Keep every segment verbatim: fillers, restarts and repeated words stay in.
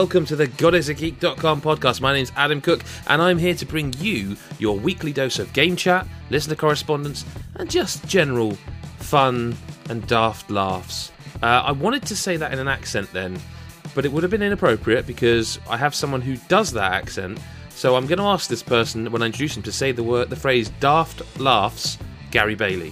welcome to the God Is A Geek dot com podcast. My name's Adam Cook, and I'm here to bring you your weekly dose of game chat, listener correspondence, and just general fun and daft laughs. Uh, I wanted to say that in an accent then, but it would have been inappropriate because I have someone who does that accent. So I'm going to ask this person, when I introduce him, to say the word, the phrase daft laughs, Gary Bailey.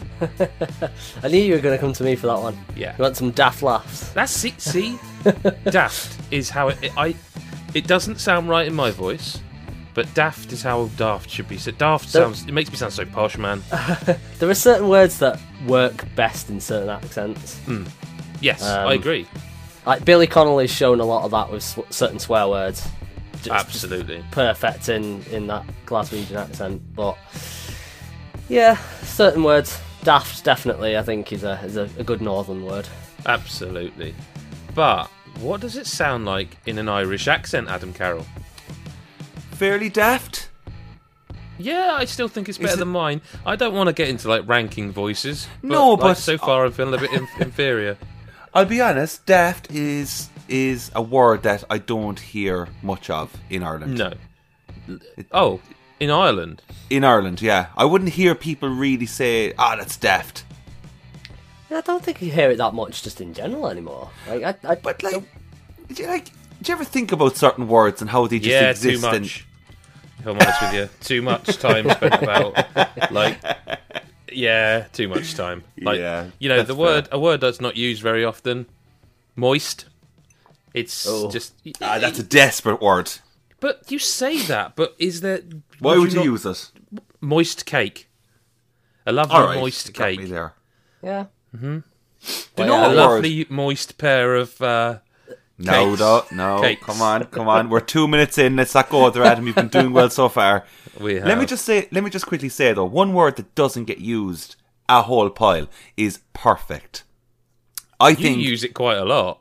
I knew you were going to come to me for that one. Yeah. You want some daft laughs? That's see, see? Daft is how it, it I it doesn't sound right in my voice, but daft is how daft should be said. Daft sounds, it makes me sound so posh, man. There are certain words that work best in certain accents. Mm. Yes, Um, I agree. Like Billy Connolly's shown a lot of that with sw- certain swear words. Just, Absolutely. just perfect in, in that Glaswegian accent. But yeah, certain words. Daft definitely, I think, is a is a, a good northern word. Absolutely. But what does it sound like in an Irish accent, Adam Carroll? Fairly daft. Yeah, I still think it's better Is it- than mine. I don't want to get into like ranking voices. But, No, like, but- so far I'm feeling a bit inf- inferior. I'll be honest, daft is is a word that I don't hear much of in Ireland. No. Oh, in Ireland. In Ireland, yeah. I wouldn't hear people really say, ah, that's daft. I don't think you hear it that much just in general anymore. Like, I, I, But, like, do you, like, do you ever think about certain words and how they just Yeah, exist? too and- much. If I'm honest with you, too much time spent about like, yeah, too much time. Like, Yeah, you know, that's the word fair. a word that's not used very often, moist. It's Oh. just, Ah, that's a desperate word. but you say that. But is there? Why would you not- use it? moist cake? A lovely All right, moist you got me cake. there. yeah. Do Well, you know yeah, A what lovely moist pair of. Uh, No, Cakes. no, no. Cakes. Come on, come on. We're two minutes in. Let's not go there, Adam. You've been doing well so far. we have. Let me just say. Let me just quickly say though. One word that doesn't get used a whole pile is perfect. I You think use it quite a lot.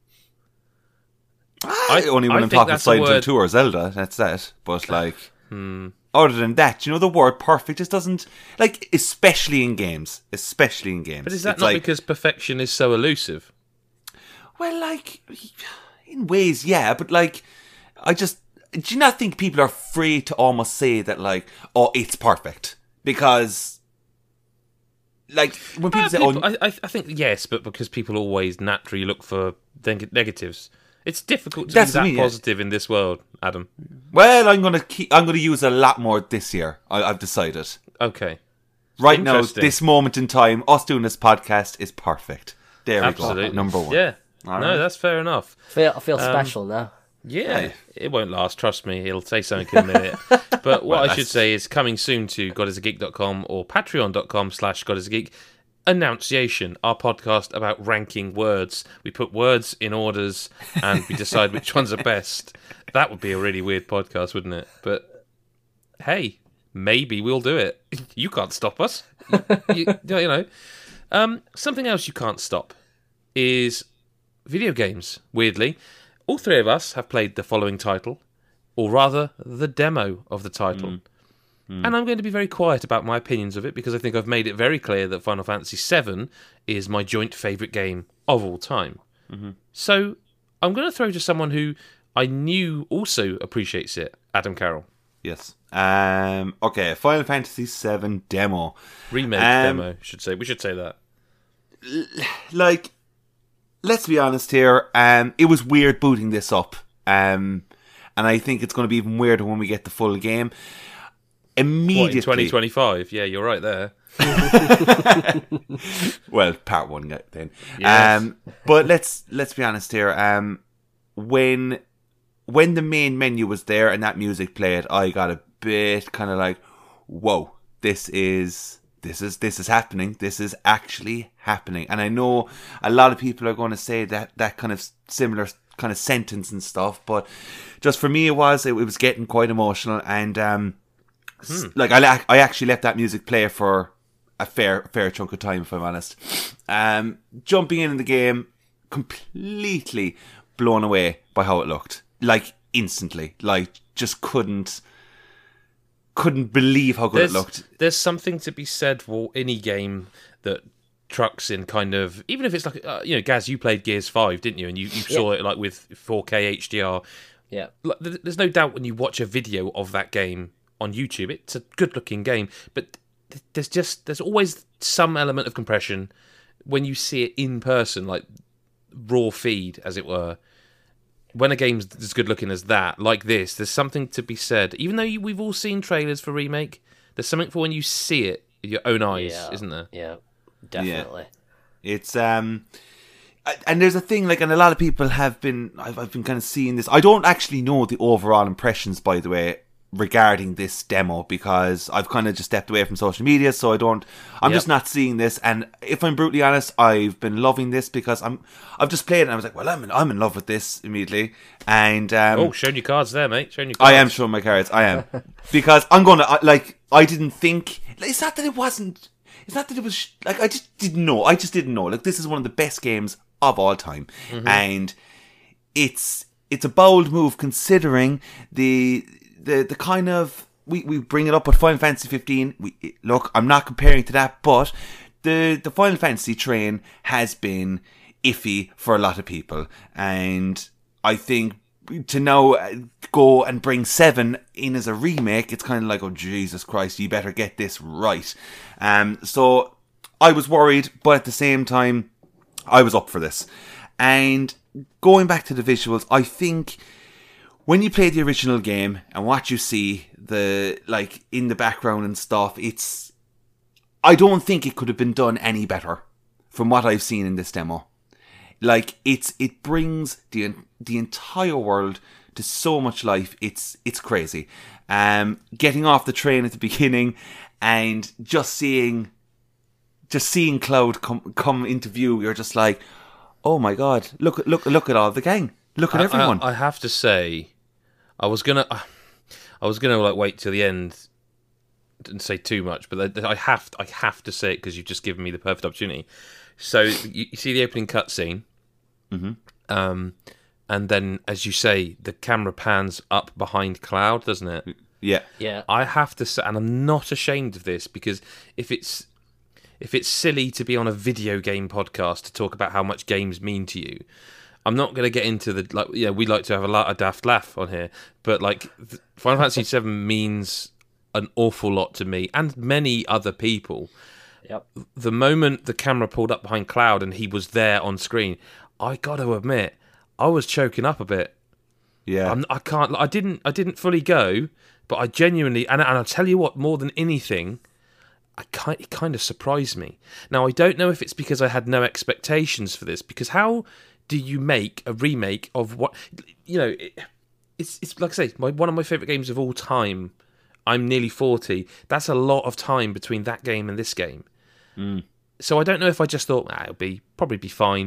I, only when I I'm think talking that's a Silent Hill word- two or Zelda. That's that. But like, other than that, you know, the word perfect just doesn't like, especially in games. Especially in games. But is that It's not like, because perfection is so elusive? Well, like, in ways, yeah, but like, I just, do you not think people are free to almost say that, like, oh, it's perfect? Because, like, when people Uh, say, people- oh, I, I I think yes, but because people always naturally look for neg- negatives, it's difficult to That's be that me, yeah. positive in this world, Adam. well, I'm gonna keep, I'm gonna use a lot more this year. I, I've decided. Okay, Right now, Interesting. this moment in time, us doing this podcast is perfect. There we absolutely, go. Number one. Yeah, All no, right. that's fair enough. I feel, I feel Um, special now. Yeah, Hey. it won't last. Trust me, it'll say something in a minute. But what Well, I should that's- say is coming soon to god is a geek dot com or patreon dot com slash god is a geek. Annunciation, our podcast about ranking words. We put words in orders and we decide which ones are best. That would be a really weird podcast, wouldn't it? But hey, maybe we'll do it. You can't stop us. You, you know. Um, something else you can't stop is video games, weirdly. All three of us have played the following title, or rather, the demo of the title. And I'm going to be very quiet about my opinions of it because I think I've made it very clear that Final Fantasy seven is my joint favourite game of all time. So I'm going to throw to someone who I knew also appreciates it, Adam Carroll. Yes. Um. Okay. Final Fantasy seven demo. Remake Um, demo, should say. We should say that. Like, let's be honest here. Um, it was weird booting this up. Um, and I think it's going to be even weirder when we get the full game. What, Immediately, in twenty twenty-five? Yeah, you're right there. well, part one yeah, then. Yes. Um, but let's let's be honest here. Um, when when the main menu was there and that music played, I got a bit kind of like, whoa, this is this is this is happening. This is actually happening. And I know a lot of people are going to say that that kind of similar kind of sentence and stuff, but just for me, it was it, it was getting quite emotional and um. Hmm. Like I, I actually let that music play for a fair, fair chunk of time, if I'm honest. Um, jumping in the game, completely blown away by how it looked. Like instantly, like just couldn't, couldn't believe how good There's, it looked. there's something to be said for any game that trucks in kind of, even if it's like, uh, you know, Gaz, you played Gears five, didn't you? And you, you saw yeah. it like with four K H D R. Yeah. Like, there's no doubt when you watch a video of that game on YouTube, it's a good looking game, but there's just, there's always some element of compression when you see it in person, like raw feed, as it were. When a game's as good looking as that, like this, there's something to be said. Even though you, we've all seen trailers for Remake, there's something for when you see it with your own eyes, yeah. isn't there? Yeah, definitely. Yeah. It's um, and there's a thing like, and a lot of people have been, I've, I've been kind of seeing this. I don't actually know the overall impressions, by the way, regarding this demo, because I've kind of just stepped away from social media, so I don't I'm yep. just not seeing this. And if I'm brutally honest, I've been loving this because I'm I've just played it and I was like, well, I'm in, I'm in love with this immediately. And um, oh, showing your cards there, mate. Showing your cards. I am showing my cards. I am because I'm gonna I, like I didn't think it's not that it wasn't it's not that it was like I just didn't know I just didn't know like this is one of the best games of all time. Mm-hmm. And it's it's a bold move considering the The the kind of we, we bring it up with Final Fantasy fifteen. We look, I'm not comparing to that, but the the Final Fantasy train has been iffy for a lot of people, and I think to now go and bring seven in as a remake, it's kind of like, oh Jesus Christ, you better get this right. Um, so I was worried, but at the same time, I was up for this. And going back to the visuals, I think when you play the original game and what you see the like in the background and stuff, it's I don't think it could have been done any better from what I've seen in this demo. Like it's it brings the the entire world to so much life. It's it's crazy. Um, getting off the train at the beginning and just seeing just seeing Cloud come come into view, you're just like, oh my god! Look look look at all the gang. Look at I, everyone. I, I have to say, I was gonna, I was gonna like wait till the end and say too much, but I have, I have to say it because you've just given me the perfect opportunity. So you, you see the opening cutscene, mm-hmm. um, and then as you say, the camera pans up behind Cloud, doesn't it? Yeah, yeah. I have to say, and I'm not ashamed of this because if it's if it's silly to be on a video game podcast to talk about how much games mean to you, I'm not going to get into the, like, yeah, we like to have a, lot, a daft laugh on here, but like Final Fantasy seven means an awful lot to me and many other people. Yep. The moment the camera pulled up behind Cloud and he was there on screen, I got to admit, I was choking up a bit. Yeah, I'm, I can't. I didn't. I didn't fully go, but I genuinely, and, and I'll tell you what, more than anything, I kind, it kind of surprised me. Now I don't know if it's because I had no expectations for this, because how do you make a remake of what, you know, it, it's it's like I say, my, one of my favourite games of all time. I'm nearly forty. That's a lot of time between that game and this game. Mm. So I don't know if I just thought, ah, it'll be probably be fine.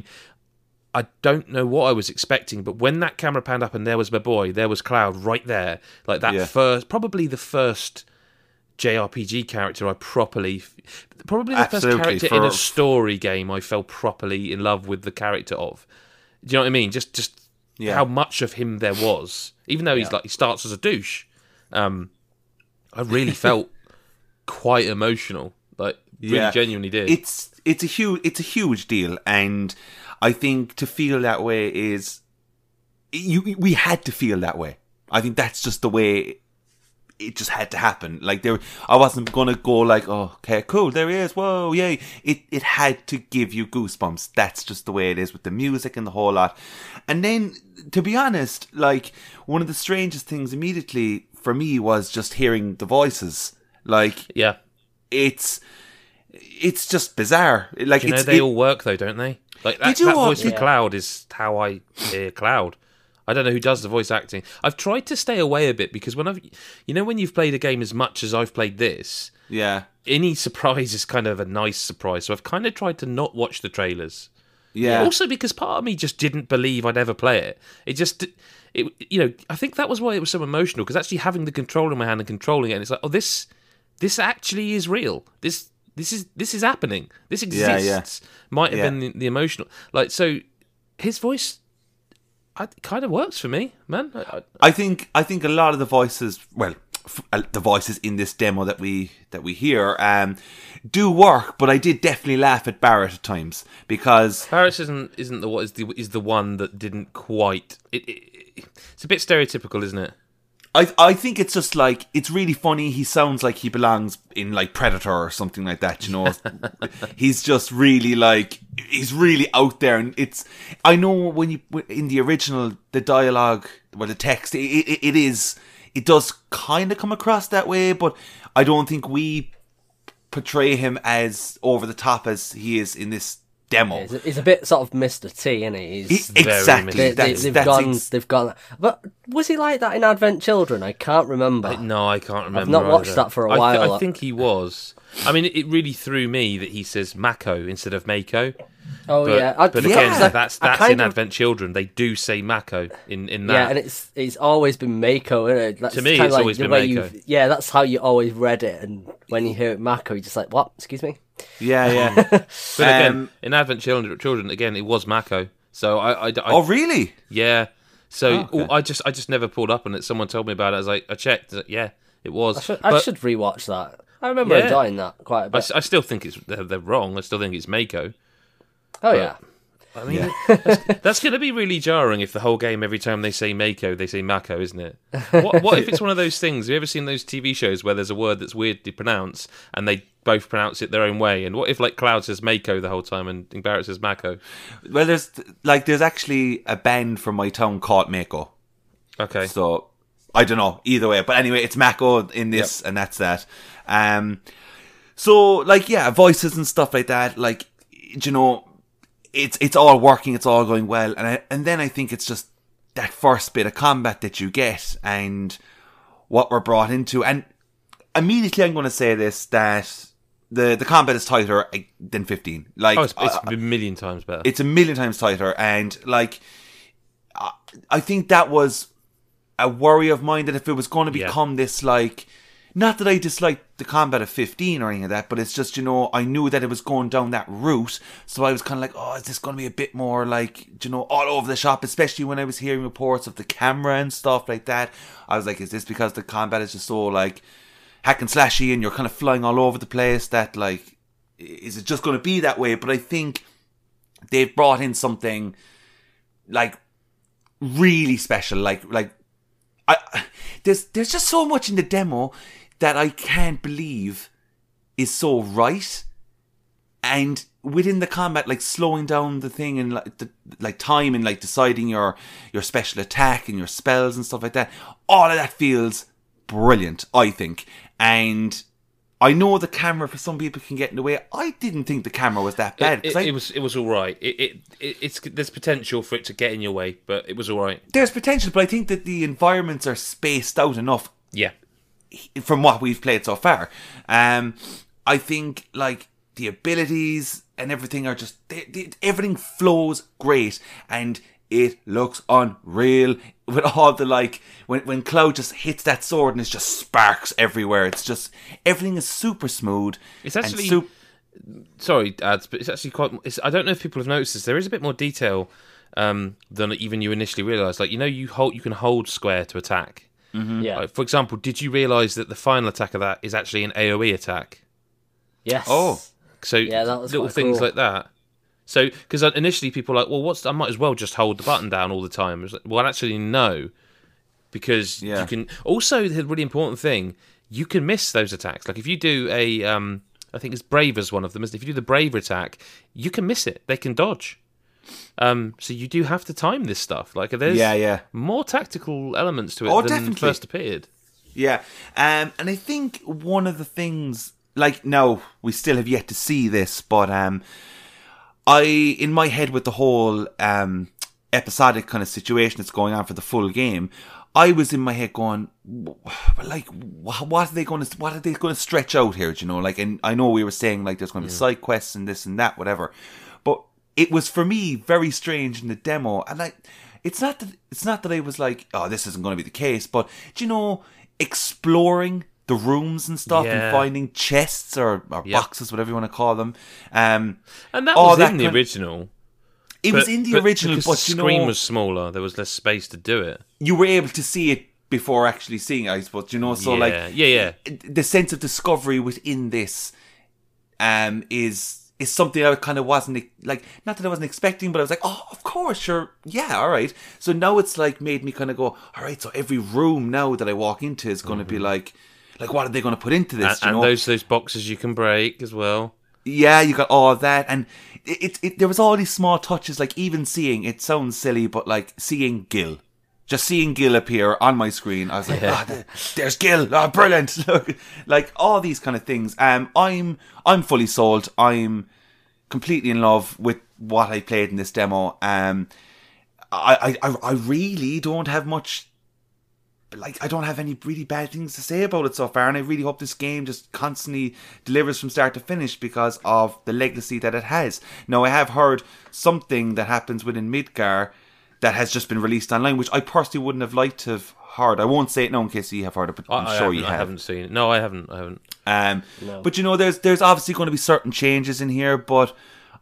I don't know what I was expecting, but when that camera panned up and there was my boy, there was Cloud right there, like that Yeah. first, probably the first J R P G character I properly, probably the Absolutely, first character for- in a story game I fell properly in love with the character of. Do you know what I mean? Just, just Yeah. how much of him there was, even though he's Yeah. like he starts as a douche. Um, I really felt quite emotional, like really Yeah. genuinely did. It's it's a huge it's a huge deal, and I think to feel that way is you. We had to feel that way. I think that's just the way it just had to happen. Like there, I wasn't gonna go like, oh, okay, cool, there he is, whoa, yay! It it had to give you goosebumps. That's just the way it is with the music and the whole lot. And then, to be honest, like one of the strangest things immediately for me was just hearing the voices. Like yeah. it's it's just bizarre. Like You know, it's they it- all work though, don't they? Like that, do that all- voice for yeah. Cloud is how I hear Cloud. I don't know who does the voice acting. I've tried to stay away a bit because when I've, you know, when you've played a game as much as I've played this, yeah, any surprise is kind of a nice surprise. So I've kind of tried to not watch the trailers. yeah, Also because part of me just didn't believe I'd ever play it. It just, it, you know, I think that was why it was so emotional, because actually having the controller in my hand and controlling it, and it's like, oh, this, this actually is real. This, this is, this is happening. This Yeah, exists. yeah. Might have Yeah. been the, the emotional, like, so his voice, I, kind of works for me, man. I, I, I think I think a lot of the voices, well, f- uh, the voices in this demo that we that we hear um, do work, but I did definitely laugh at Barrett at times because Barrett isn't isn't the what is the is the one that didn't quite. It, it, it's a bit stereotypical, isn't it? I I think it's just like it's really funny. He sounds like he belongs in like Predator or something like that. You know, he's just really like he's really out there, and it's. I know when you in the original the dialogue, well the text, it it, it is it does kind of come across that way, but I don't think we portray him as over the top as he is in this demo. He's a, he's a bit sort of Mister T, isn't he? He's, he exactly. They, they, that's, they've that's gone. ex- They've gone. But was he like that in Advent Children? I can't remember. I, no, I can't remember. I've not watched either. that for a I th- while. I think he was. I mean, it, it really threw me that he says Mako instead of Mako. Oh but, yeah, I, but yeah. again, that's that's in of, Advent Children. They do say Mako in, in that. Yeah, and it's it's always been Mako, isn't it? That's To me, kinda it's like always the been way Mako. you've- Yeah, that's how you always read it, and when you hear it Mako, you're just like, what? Excuse me? yeah, yeah. But again, Um, in Advent Children, children again, it was Mako. So I, I, I oh really? yeah. So Oh, okay. I just I just never pulled up on it. Someone told me about it. I was like, I checked. I was like, yeah, it was. I should, I But should rewatch that. I remember Yeah. enjoying that quite a I, bit. s- I still think it's they're, they're wrong. I still think it's Mako. oh yeah. I mean, that's, that's going to be really jarring if the whole game, every time they say Mako, they say Mako, isn't it? What, what if it's one of those things? Have you ever seen those T V shows where there's a word that's weirdly pronounced and they both pronounce it their own way? And what if, like, Cloud says Mako the whole time and Barrett says Mako? Well, there's like there's actually a band from my town called Mako. Okay. So I don't know either way, but anyway, it's Mako in this, Yep. and that's that. Um, so like yeah, voices and stuff like that. Like you know, it's it's all working, it's all going well, and I, and then I think it's just that first bit of combat that you get and what we're brought into, and immediately I'm going to say this that the the combat is tighter than fifteen. Like Oh, it's, it's uh, a million times better. it's a million times tighter, and like I, I think that was a worry of mine that if it was going to Yeah. become this like, not that I disliked the combat of fifteen or anything like that, but it's just, you know, I knew that it was going down that route, so I was kind of like, oh, is this going to be a bit more like, you know, all over the shop, especially when I was hearing reports of the camera and stuff like that. I was like, is this because the combat is just so like hack and slashy and you're kind of flying all over the place that like, is it just going to be that way? But I think they've brought in something like really special, like like I there's there's just so much in the demo that I can't believe is so right, and within the combat, like slowing down the thing and like the, like time and like deciding your your special attack and your spells and stuff like that, all of that feels brilliant, I think. And I know the camera for some people can get in the way. I didn't think the camera was that bad. It, 'cause it, I, it was it was all right. It, it, it it's there's potential for it to get in your way, but it was all right. there's potential, but I think that the environments are spaced out enough Yeah. from what we've played so far. Um, I think like the abilities and everything are just they, they, everything flows great, and it looks unreal with all the like when when Cloud just hits that sword and it's just sparks everywhere. It's just everything is super smooth. It's and actually- sup- Sorry, ads, but it's actually quite. It's, I don't know if people have noticed this. There is a bit more detail um, than even you initially realised. Like you know, you hold you can hold square to attack. Yeah. Like, for example, did you realise that the final attack of that is actually an AoE attack? Yes. Oh. So Yeah, that was little quite things cool. like that. So because initially people were like, well, what's I might as well just hold the button down all the time. It was like, well, actually no, because Yeah. you can. Also, the really important thing, you can miss those attacks. Like if you do a, um, I think it's Braver's one of them. Isn't it? If you do the Braver attack, you can miss it. They can dodge. Um, so you do have to time this stuff. Like there's Yeah, yeah. more tactical elements to it Oh, than definitely. first appeared. Yeah, um, and I think one of the things, like, no, we still have yet to see this, but um, I, in my head with the whole um, episodic kind of situation that's going on for the full game, I was in my head going, w- like, wh- what are they going to, what are they going to stretch out here? Do you know, like, and I know we were saying like there's going to be side quests and this and that, whatever, but it was for me very strange in the demo, and like, it's not that it's not that I was like, oh, this isn't going to be the case, but do you know, exploring the rooms and stuff Yeah. and finding chests or, or Yep. boxes, whatever you want to call them. Um, And that all was that in the kind- original. it was But- in the but original, because but the you screen know, was smaller. There was less space to do it. you were able to see it before actually seeing it, I suppose. You know, so yeah, like yeah, yeah. the sense of discovery within this um is is something I kind of wasn't like, not that I wasn't expecting, but I was like, oh, of course, sure, yeah, all right. So now it's like made me kind of go, all right. So every room now that I walk into is going to Mm-hmm. be like, like what are they going to put into this? And, you and know? those those boxes you can break as well. Yeah, you got all of that, and it, it, it there was all these small touches, like even seeing, it sounds silly, but like seeing Gil. Just seeing Gil appear on my screen, I was like, Yeah. "Ah, there's Gil! Oh, brilliant!" Look, like all these kind of things. Um, I'm I'm fully sold. I'm completely in love with what I played in this demo. Um, I I I really don't have much. Like, I don't have any really bad things to say about it so far, and I really hope this game just constantly delivers from start to finish because of the legacy that it has. Now, I have heard something that happens within Midgar that has just been released online, which I personally wouldn't have liked to have heard. I won't say it now in case you have heard it, but I'm I, I sure haven't- you I have. haven't seen it. No, I haven't. I haven't. Um, No. But you know, there's there's obviously going to be certain changes in here, but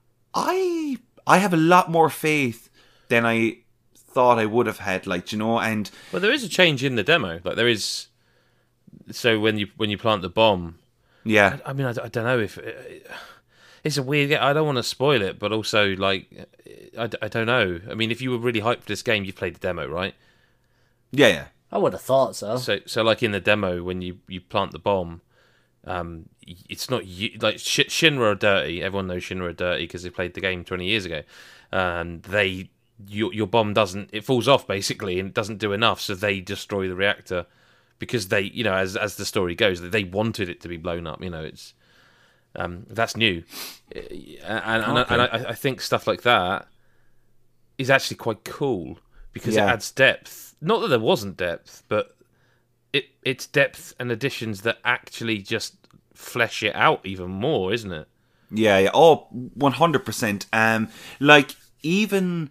I I have a lot more faith than I thought I would have had. Like, you know, and Well, there is a change in the demo. Like there is. So when you when you plant the bomb, yeah, I mean, I, I don't know if it's a weird. I don't want to spoil it, but also like I, I don't know. I mean, if you were really hyped for this game, you played the demo, right? yeah, yeah. I would have thought so. So so like in the demo when you, you plant the bomb, um, it's not you like Sh- Shinra are dirty. Everyone knows Shinra are dirty because they played the game twenty years ago, and they your your bomb doesn't it falls off basically and it doesn't do enough, so they destroy the reactor because they you know as as the story goes they wanted it to be blown up. You know it's um that's new, and and, Okay. and I, I think stuff like that is actually quite cool because Yeah. it adds depth. Not that there wasn't depth, but it it's depth and additions that actually just flesh it out even more, isn't it? Yeah, yeah. Oh, one hundred percent. Um, like, even,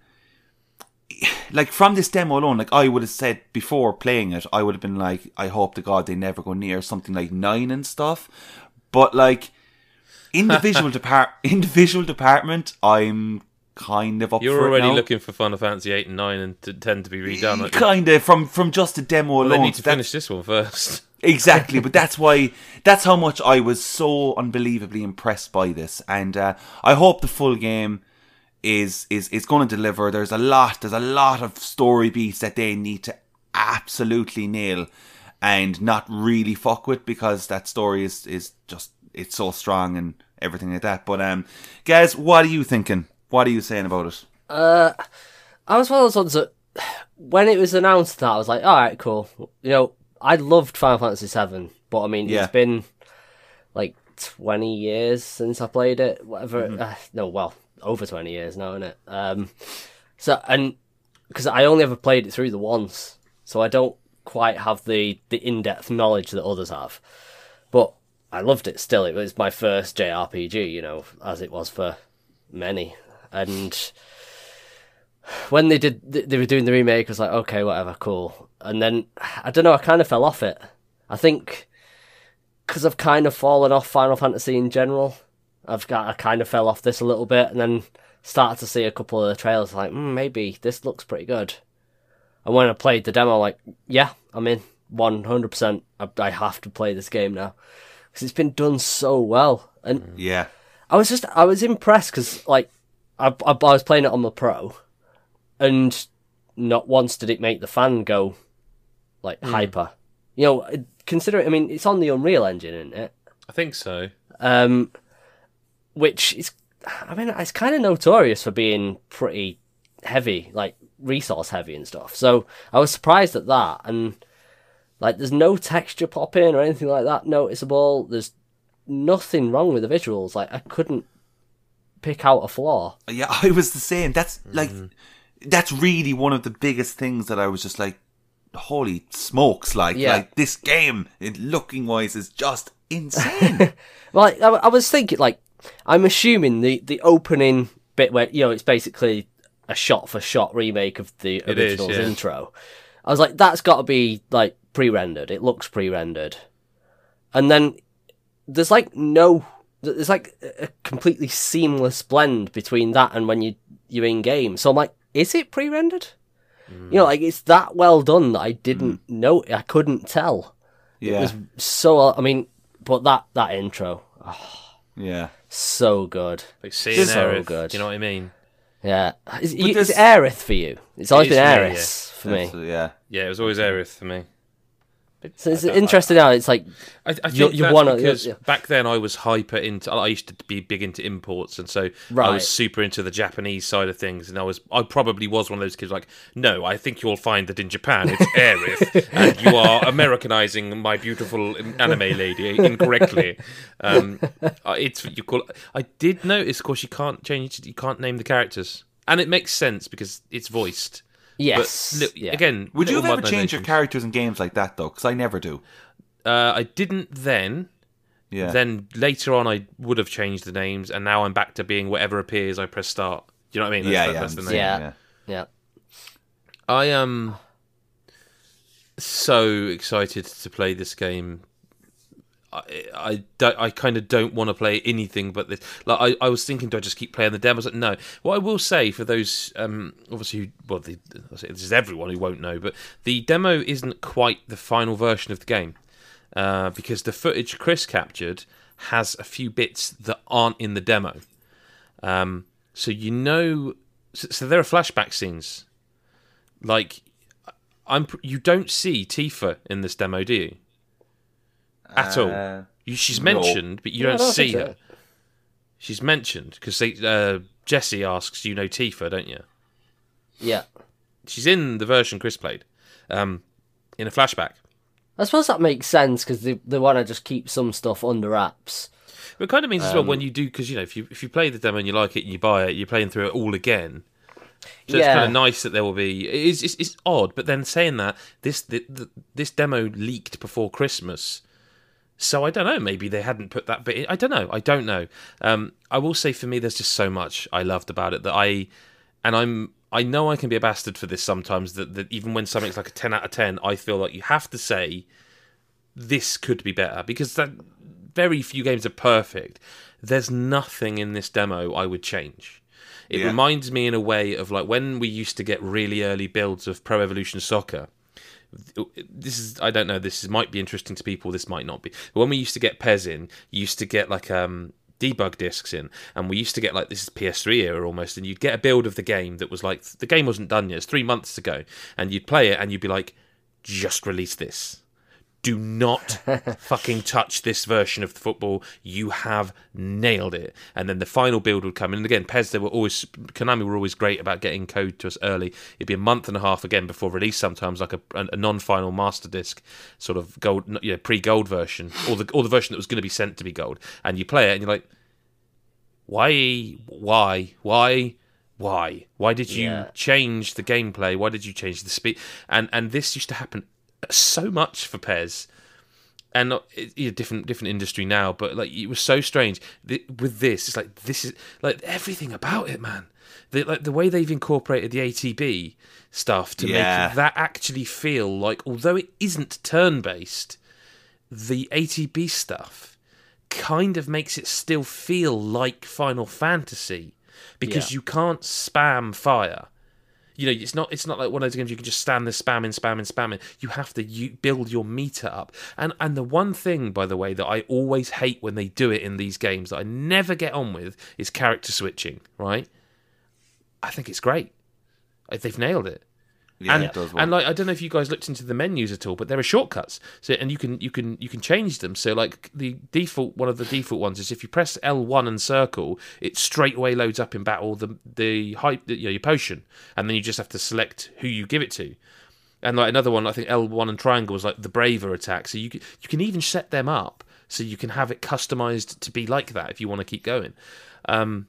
like, from this demo alone, like, I would have said before playing it, I would have been like, I hope to God they never go near something like nine and stuff. But, like, in the visual depart, in the visual department, I'm kind of up You're for already it now. looking for Final Fantasy eight and nine and to tend to be redone. aren't you? Kind of, from, from just the demo Well, alone. they need to That's- finish this one first. Exactly, but that's why, that's how much I was so unbelievably impressed by this, and uh, I hope the full game is is is going to deliver. There's a lot, there's a lot of story beats that they need to absolutely nail and not really fuck with, because that story is is just, it's so strong and everything like that. But um, guys, what are you thinking? What are you saying about it? Uh, I was one of those ones that, when it was announced that, I was like, alright, cool. You know, I loved Final Fantasy seven, but I mean, Yeah. it's been like twenty years since I played it. Whatever. Mm-hmm. Uh, no, well, over twenty years now, isn't it? Um, so, and because I only ever played it through the once, so I don't quite have the, the in-depth knowledge that others have. But I loved it still. It was my first J R P G, you know, as it was for many. And when they did, they were doing the remake, I was like, okay, whatever, cool. And then, I don't know, I kind of fell off it. I think, because I've kind of fallen off Final Fantasy in general, I've got, I kind of fell off this a little bit, and then started to see a couple of the trailers, like, mm, maybe this looks pretty good. And when I played the demo, I'm like, yeah, I'm in, one hundred percent. I, I have to play this game now. Because it's been done so well. And Yeah, I was just, I was impressed, because, like, I, I, I was playing it on the Pro, and not once did it make the fan go, like, hyper. You know, consider it, I mean, it's on the Unreal Engine, isn't it? I think so. Um, which is, I mean, it's kind of notorious for being pretty heavy, like, resource heavy and stuff. So, I was surprised at that, and, like, there's no texture popping or anything like that noticeable. There's nothing wrong with the visuals. Like, I couldn't pick out a flaw. yeah. I was the same. That's like, that's really one of the biggest things that I was just like, holy smokes! Like, Yeah. like this game, it, looking wise, is just insane. Well, I, I was thinking, like, I'm assuming the, the opening bit where, you know, it's basically a shot-for-shot remake of the It is, original's yeah. intro. I was like, that's got to be, like, pre-rendered. It looks pre-rendered. And then there's, like, no... There's, like, a completely seamless blend between that and when you, you're in-game. So I'm like, is it pre-rendered? You know, like it's that well done that I didn't know. I couldn't tell. Yeah. It was so. I mean, but that that intro, oh, Yeah. so good. Like seeing So Aerith, good. you know what I mean? Yeah, is, But is this- Aerith for you? It's always It is been for me, Aerith for me. That's- Yeah. Yeah, it was always Aerith for me. So it's I don't- interesting now. It's like I, I You- think you that's wanna- because yeah. back then I was hyper into. I used to be big into imports, and so I Right. was super into the Japanese side of things. And I was, I probably was one of those kids like, no, I think you'll find that in Japan it's Aerith, and you are Americanizing my beautiful anime lady incorrectly. Um, uh, it's you call. I did notice, of course, you can't change. You can't name the characters, and it makes sense because it's voiced. yes, But li- yeah. again, Would you little ever change your modernizations. characters in games like that though? Because I never do. Uh, I didn't then. Yeah. Then later on, I would have changed the names, and now I'm back to being whatever appears. I press start. Do you know what I mean? That's, yeah, that- yeah, that's the I'm name. saying, Yeah. yeah. yeah. I am so excited to play this game. I I, don't- I kind of don't want to play anything but this. Like I, I was thinking, do I just keep playing the demos? Like, no. What I will say for those, um, obviously, who, well, the, this is everyone who won't know, but the demo isn't quite the final version of the game. Uh, because the footage Chris captured has a few bits that aren't in the demo. Um, so you know, so, so there are flashback scenes. Like, I'm pr- you don't see Tifa in this demo, do you? At all. Uh, You, she's no. mentioned, but you Yeah, I don't, don't see think so. her. She's mentioned because uh, Jesse asks, "You know Tifa, don't you?" Yeah. She's in the version Chris played, um, in a flashback. I suppose that makes sense because they they want to just keep some stuff under wraps. But it kind of means as well Um, when you do, because you know, if you if you play the demo and you like it and you buy it, you're playing through it all again. So it's Yeah. kind of nice that there will be. It's, it's it's odd, but then saying that this the, the, this demo leaked before Christmas, so I don't know. Maybe they hadn't put that bit in. I don't know. I don't know. Um, I will say for me, there's just so much I loved about it that I, and I'm. I know I can be a bastard for this sometimes. That, that even when something's like a ten out of ten, I feel like you have to say this could be better because that very few games are perfect. There's nothing in this demo I would change. It Yeah. reminds me in a way of like when we used to get really early builds of Pro Evolution Soccer. This is I don't know. This is, might be interesting to people. This might not be. But when we used to get Pez in, you used to get like um. debug discs in, and we used to get like this is P S three era almost, and you'd get a build of the game that was like the game wasn't done yet, it's three months ago, and you'd play it and you'd be like, just release this, do not fucking touch this version of the football, you have nailed it. And then the final build would come in, and again Pez, they were always Konami were always great about getting code to us early. It'd be a month and a half again before release, sometimes like a, a non-final master disc sort of gold, you know, pre-gold version, or the or the version that was going to be sent to be gold, and you play it and you're like, why why why why why did you Yeah. change the gameplay, why did you change the speed? And and this used to happen so much for Pez, and not it, you know, different different industry now, but like it was so strange. The, with this, it's like this is like everything about it, man. The, like the way they've incorporated the A T B stuff to Yeah. make that actually feel like, although it isn't turn based, the A T B stuff kind of makes it still feel like Final Fantasy because Yeah. you can't spam fire. You know, it's not it's not like one of those games you can just stand there spamming, spamming, spamming. You have to you build your meter up. And and the one thing, by the way, that I always hate when they do it in these games that I never get on with is character switching, right? I think it's great. I- They've nailed it. Yeah, and it does work. and like I don't know if you guys looked into the menus at all, but there are shortcuts. So and you can you can you can change them. So like the default one of the default ones is if you press L one and circle, it straight away loads up in battle the the hype you know, your potion, and then you just have to select who you give it to. And like another one, I think L one and triangle was like the braver attack. So you can, you can even set them up so you can have it customized to be like that if you want to keep going. Um,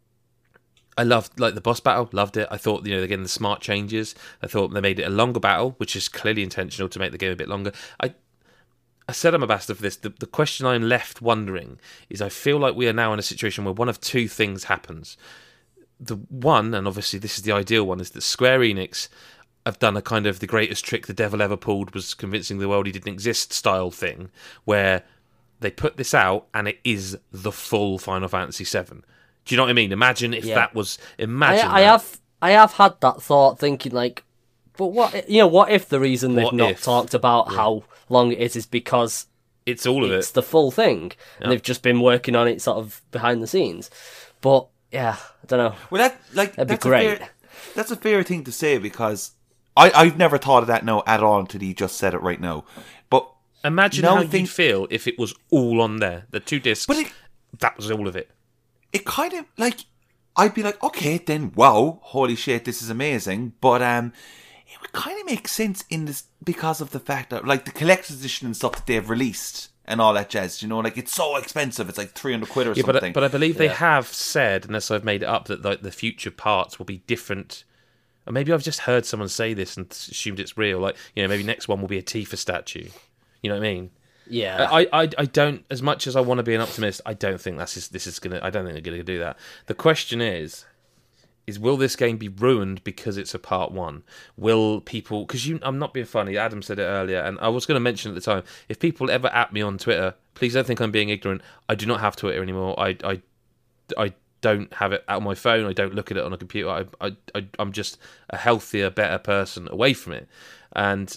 I loved like the boss battle, loved it. I thought, you know, again the smart changes. I thought they made it a longer battle, which is clearly intentional to make the game a bit longer. I I said I'm a bastard for this. The, the question I'm left wondering is I feel like we are now in a situation where one of two things happens. The one, and obviously this is the ideal one, is that Square Enix have done a kind of the greatest trick the devil ever pulled was convincing the world he didn't exist style thing, where they put this out and it is the full Final Fantasy seven. Do you know what I mean? Imagine if Yeah. that was... I, Imagine I that. have I have had that thought, thinking like But what you know? What if the reason they've What not if? talked about Yeah. how long it is is because It's all of it's it. the full thing, Yeah. and they've just been working on it sort of behind the scenes. But yeah, I don't know. Well, that like That'd be that's a great. fair, that's a fair thing to say because I I've never thought of that now at all until you just said it right now. But Imagine now how think- you'd feel if it was all on there. The two discs. But it- that was all of it. it kind of like I'd be like, okay, then wow, holy shit, this is amazing. But um, it would kind of make sense in this because of the fact that like the collector's edition and stuff that they've released and all that jazz. You know, like it's so expensive. It's like three hundred quid or Yeah, but, something. but I believe they Yeah. have said, unless I've made it up, that like, the future parts will be different. Or maybe I've just heard someone say this and assumed it's real. Like, you know, maybe next one will be a Tifa statue. You know what I mean? Yeah, I, I, I don't, as much as I want to be an optimist, I don't think that's is, this is gonna. I don't think they're gonna do that. The question is, is will this game be ruined because it's a part one? Will people? Because you, I'm not being funny. Adam said it earlier, and I was going to mention at the time. If people ever at me on Twitter, please don't think I'm being ignorant. I do not have Twitter anymore. I, I, I don't have it out on my phone. I don't look at it on a computer. I, I, I I'm just a healthier, better person away from it, and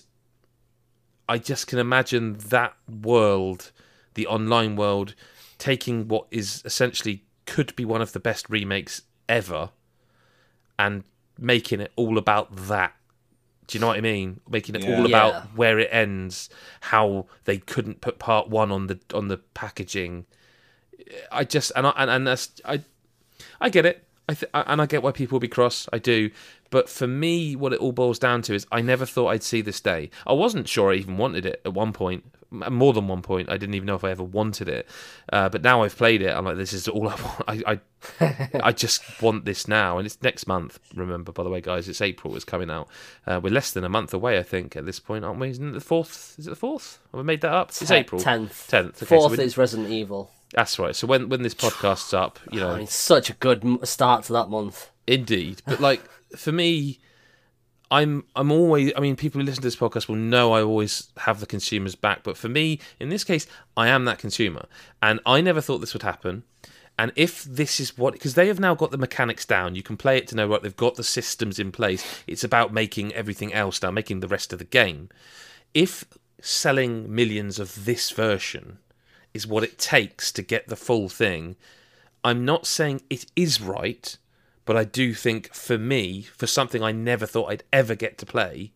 I just can imagine that world, the online world, taking what is essentially could be one of the best remakes ever and making it all about that. Do you know what I mean? Making it Yeah. all about Yeah. where it ends, how they couldn't put part one on the on the packaging. I just and I and, and that's I I get it. I th- and I get why people will be cross. I do. But for me, what it all boils down to is I never thought I'd see this day. I wasn't sure I even wanted it at one point. M- More than one point. I didn't even know if I ever wanted it. Uh, but now I've played it. I'm like, this is all I want. I, I, I just want this now. And it's next month. Remember, by the way, guys, it's April. It's coming out. Uh, we're less than a month away, I think, at this point, aren't we? Isn't it the fourth? Is it the fourth? Have we made that up? It's April. tenth. tenth. Okay, so Fourth we- is Resident Evil. That's right. So when, when this podcast's up, you know... I mean, such a good m- start to that month. Indeed, but like for me, I'm I'm always. I mean, people who listen to this podcast will know I always have the consumer's back. But for me, in this case, I am that consumer, and I never thought this would happen. And if this is what, because they have now got the mechanics down, you can play it to know what they've got the systems in place. It's about making everything else now, making the rest of the game. If selling millions of this version is what it takes to get the full thing, I'm not saying it is right, but I do think for me, for something I never thought I'd ever get to play,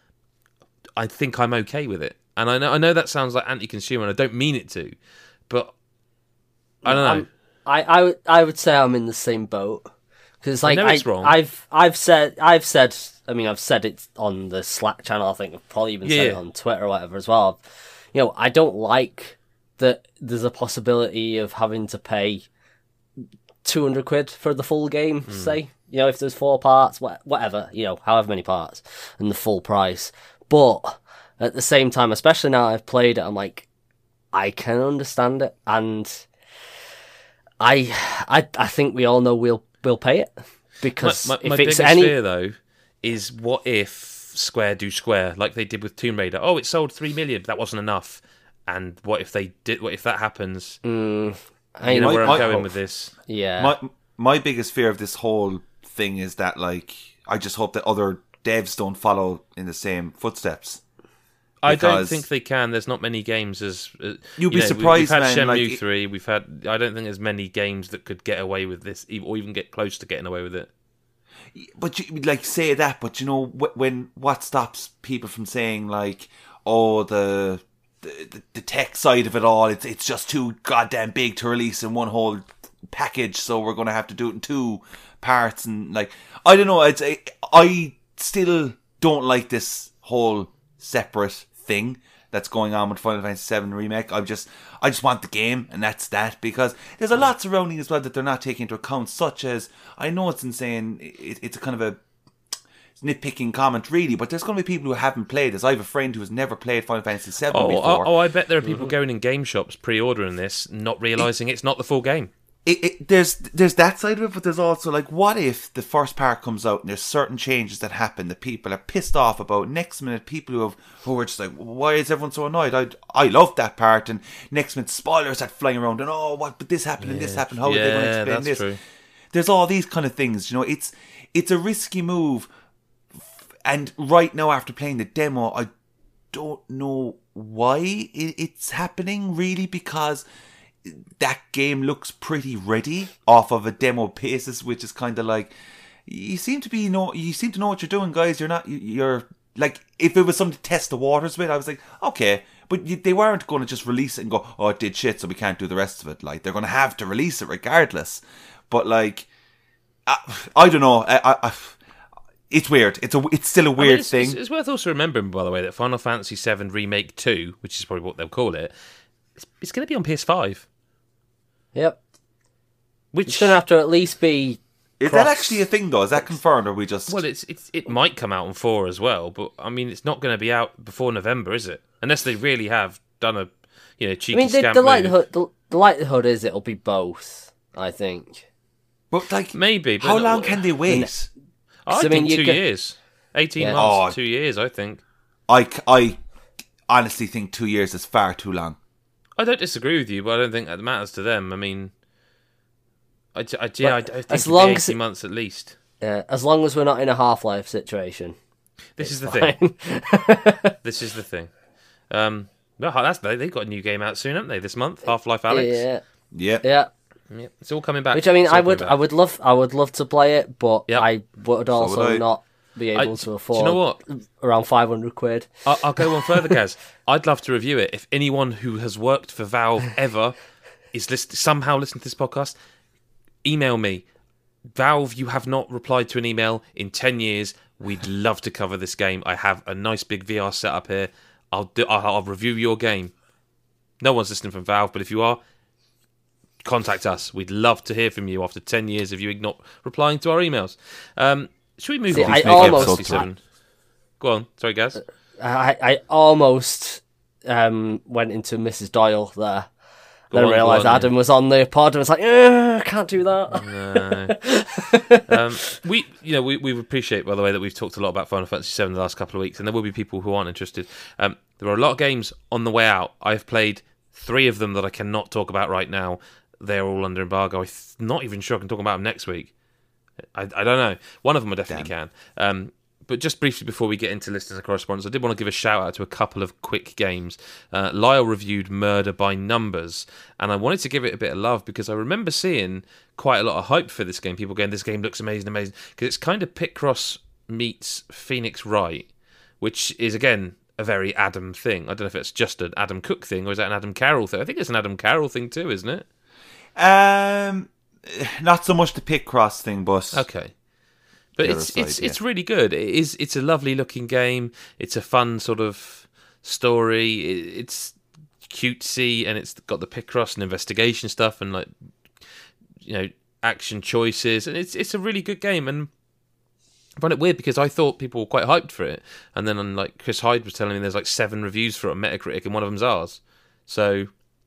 I think I'm okay with it. And I know I know that sounds like anti-consumer, and I don't mean it to, but I don't know. I'm- I, I, would- I would say I'm in the same boat because like know it's wrong. I've I've said I've said I mean I've said it on the Slack channel. I think I've probably even said Yeah. it on Twitter or whatever as well. You know, I don't like that there's a possibility of having to pay two hundred quid for the full game. Hmm. Say, you know, if there's four parts, wha- whatever, you know, however many parts, and the full price. But at the same time, especially now I've played it, I'm like, I can understand it, and I, I, I think we all know we'll we'll pay it because my, my, if my it's biggest any, fear, though, is what if Square do Square like they did with Tomb Raider? Oh, it sold three million. That wasn't enough. And what if they did? What if that happens? mm, I You know my- where I'm my- going with this. yeah, my my biggest fear of this whole thing is that like I just hope that other devs don't follow in the same footsteps. I don't Because- think they can. There's not many games as uh, You'd be you know, we- surprised, We've had man, Shenmue like, it- three. We've had. I don't think there's many games that could get away with this, e- or even get close to getting away with it. But you like say that, but you know wh- when what stops people from saying like, oh the the, the tech side of it all, it's it's just too goddamn big to release in one whole package, so we're going to have to do it in two parts, and like I don't know, it's I, I still don't like this whole separate thing that's going on with Final Fantasy seven Remake. I just I just want the game, and that's that, because there's a lot surrounding as well that they're not taking into account, such as, I know it's insane, it, it's a kind of a nitpicking comment really, but there's going to be people who haven't played this. I have a friend who has never played Final Fantasy seven Oh, before. oh, oh, I bet there are people going in game shops pre-ordering this, not realizing it's not the full game. It, it, there's there's that side of it, but there's also like, what if the first part comes out and there's certain changes that happen that people are pissed off about? Next minute, people who have who are just like, why is everyone so annoyed? I I loved that part, and next minute, spoilers are flying around, and oh, what? But this happened and this happened. How are they going to Yeah, explain that's this? true. There's all these kind of things, you know. It's it's a risky move, and right now, after playing the demo, I don't know why it, it's happening, really, because that game looks pretty ready off of a demo basis, which is kind of like, you seem to be know you seem to know what you're doing, guys. You're not you're like, if it was something to test the waters with, I was like, okay, but you, they weren't going to just release it and go, oh, it did shit, so we can't do the rest of it. Like, they're going to have to release it regardless. But like, I, I don't know. I, I, I, it's weird. It's a it's still a weird I mean, it's, thing. It's, it's worth also remembering, by the way, that Final Fantasy seven Remake two, which is probably what they'll call it, it's, it's going to be on P S five. Yep. Which It's going to have to at least be. Is cross- that actually a thing, though? Is that confirmed, or are we just... Well, it's, it's it might come out on four as well, but I mean, it's not going to be out before November, is it? Unless they really have done a you know cheeky I mean, the, scamp the move. likelihood the, the likelihood is it'll be both. I think. But like, Maybe. But how not- long can they wait? I, I think mean, you two could- years, eighteen Yeah. months, Oh. two years. I think. I, I honestly think two years is far too long. I don't disagree with you, but I don't think that matters to them. I mean, I, I yeah, I, I think as it'd be long as eighteen it- months at least. Uh, as long as we're not in a Half-Life situation. This is the Fine. thing. This is the thing. Um, no, that's they they've got a new game out soon, haven't they? This month, Half-Life Alex. Yeah, Yeah. yeah. Yeah, it's all coming back. Which I mean, It's all I would, coming I back. would love, I would love to play it, but Yep. I would also would I. not be able I- to do afford you know what? around five hundred quid. I'll, I'll go one further, Gaz. I'd love to review it. If anyone who has worked for Valve ever is list- somehow listening to this podcast, email me. Valve, you have not replied to an email in ten years. We'd love to cover this game. I have a nice big V R setup here. I'll do. I'll, I'll review your game. No one's listening from Valve, but if you are, contact us. We'd love to hear from you after ten years of you not replying to our emails. Um, should we move See, on? I to almost- episode seven? Go on. Sorry, Gaz. I, I almost um, went into Missus Doyle there. Go Then on, I go realised on, Adam was on the pod and was like, "Eh, I can't do that. um, we, you know, we, we appreciate, by the way, that we've talked a lot about Final Fantasy seven the last couple of weeks, and there will be people who aren't interested. Um, there are a lot of games on the way out. I've played three of them that I cannot talk about right now. They're all under embargo. I'm not even sure I can talk about them next week. I, I don't know. One of them I definitely Damn. can. Um, but just briefly before we get into listeners and correspondence, I did want to give a shout out to a couple of quick games. Uh, Lyle reviewed Murder by Numbers, and I wanted to give it a bit of love because I remember seeing quite a lot of hype for this game. People going, "This game looks amazing, amazing," because it's kind of Picross meets Phoenix Wright, which is again a very Adam thing. I don't know if it's just an Adam Cook thing or is that an Adam Carroll thing. I think it's an Adam Carroll thing too, isn't it? Um, not so much the Picross thing, but Okay. But The it's other it's side, it's yeah. really good. It is it's a lovely looking game. It's a fun sort of story. It, it's cutesy and it's got the Picross and investigation stuff and like you know action choices and it's it's a really good game. And I find it weird because I thought people were quite hyped for it, and then um, like Chris Hyde was telling me there's like seven reviews for it on Metacritic and one of them's ours. So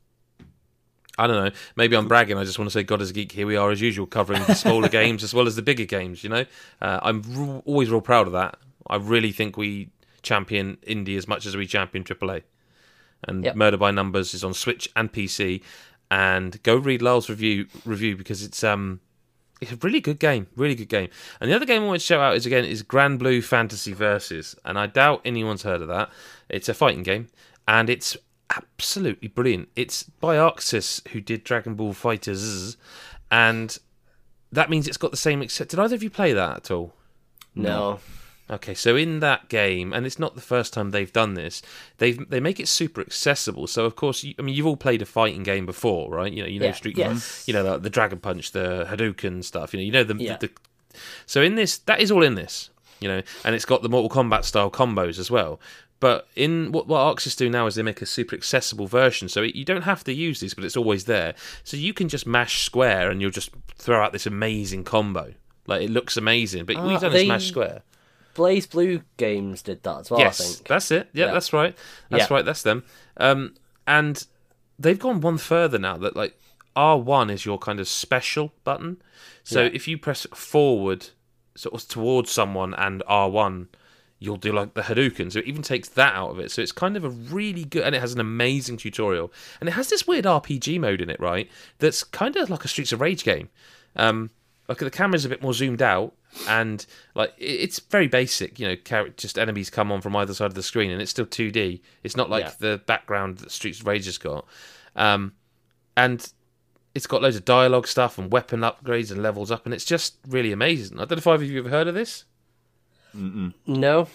I don't know. Maybe I'm bragging. I just want to say, God is a Geek. Here we are, as usual, covering the smaller games as well as the bigger games. You know, uh, I'm r- always real proud of that. I really think we champion indie as much as we champion triple A. And Yep. Murder by Numbers is on Switch and P C. And go read Lyle's review review because it's um it's a really good game, really good game. And the other game I want to shout out is again is Grand Blue Fantasy Versus, and I doubt anyone's heard of that. It's a fighting game, and it's absolutely brilliant. It's by Arxis, who did Dragon Ball Fighters, and that means it's got the same. Except, did either of you play that at all? No. Okay, so in that game, and it's not the first time they've done this. They they make it super accessible. So of course, you, I mean, you've all played a fighting game before, right? You know, you know Yeah, Street, yes. you know the, the Dragon Punch, the Hadouken stuff. You know, you know the, Yeah. the, the. So in this, that is all in this. You know, and it's got the Mortal Kombat style combos as well. But in what what Arxis do now is they make a super accessible version, so it, you don't have to use these, but it's always there. So you can just mash square and you'll just throw out this amazing combo. Like it looks amazing, but Ah, we've done they- is mash square. Blaze Blue Games did that as well, Yes, I think. that's it. Yeah, Yeah. that's right. That's Yeah. right. That's them. Um, and they've gone one further now. That like R one is your kind of special button. So Yeah. if you press forward, sort of towards someone, and R one, you'll do like the Hadouken. So it even takes that out of it. So it's kind of a really good, and it has an amazing tutorial, and it has this weird R P G mode in it, right? That's kind of like a Streets of Rage game. Um, like the camera's a bit more zoomed out, and like it- it's very basic. You know, char- just enemies come on from either side of the screen, and it's still two D. It's not like Yeah. the background that Streets of Rage has got, um, and it's got loads of dialogue stuff and weapon upgrades and levels up, and it's just really amazing. I don't know if either of you have heard of this, No.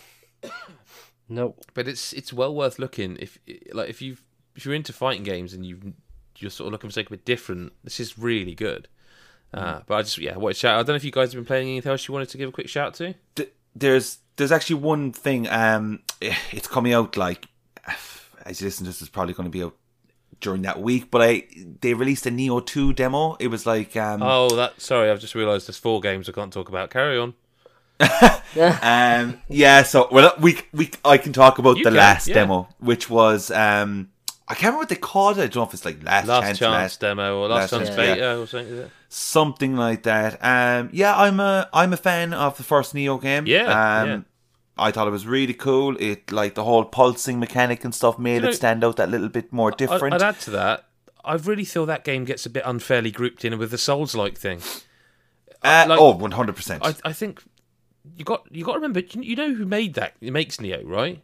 No. but it's it's well worth looking if like if you if you're into fighting games and you you're sort of looking for something a bit different. This is really good. Uh, but I just yeah, what shout. I don't know if you guys have been playing anything else you wanted to give a quick shout to. D- There's there's actually one thing. Um, it's coming out like as you listen to this, it's probably going to be out during that week. But I they released a Neo two demo. It was like um, Oh, that sorry, I've just realised there's four games I can't talk about. Carry on. um, yeah. So well, we we I can talk about You the can, last yeah. demo, which was um, I can't remember what they called it. I don't know if it's like last, Last chance, chance last, demo or last, Last chance Chance, beta or something. Is it? something like that. Um, yeah, I'm a I'm a fan of the first Neo game. Yeah, um, yeah. I thought it was really cool. It like the whole pulsing mechanic and stuff made You know, it stand out that little bit more different. I'd add to that. I really feel that game gets a bit unfairly grouped in with the Souls-like thing. uh, like- oh, one hundred percent. I, I think you got you got to remember. You you know who made that? It makes Neo, right?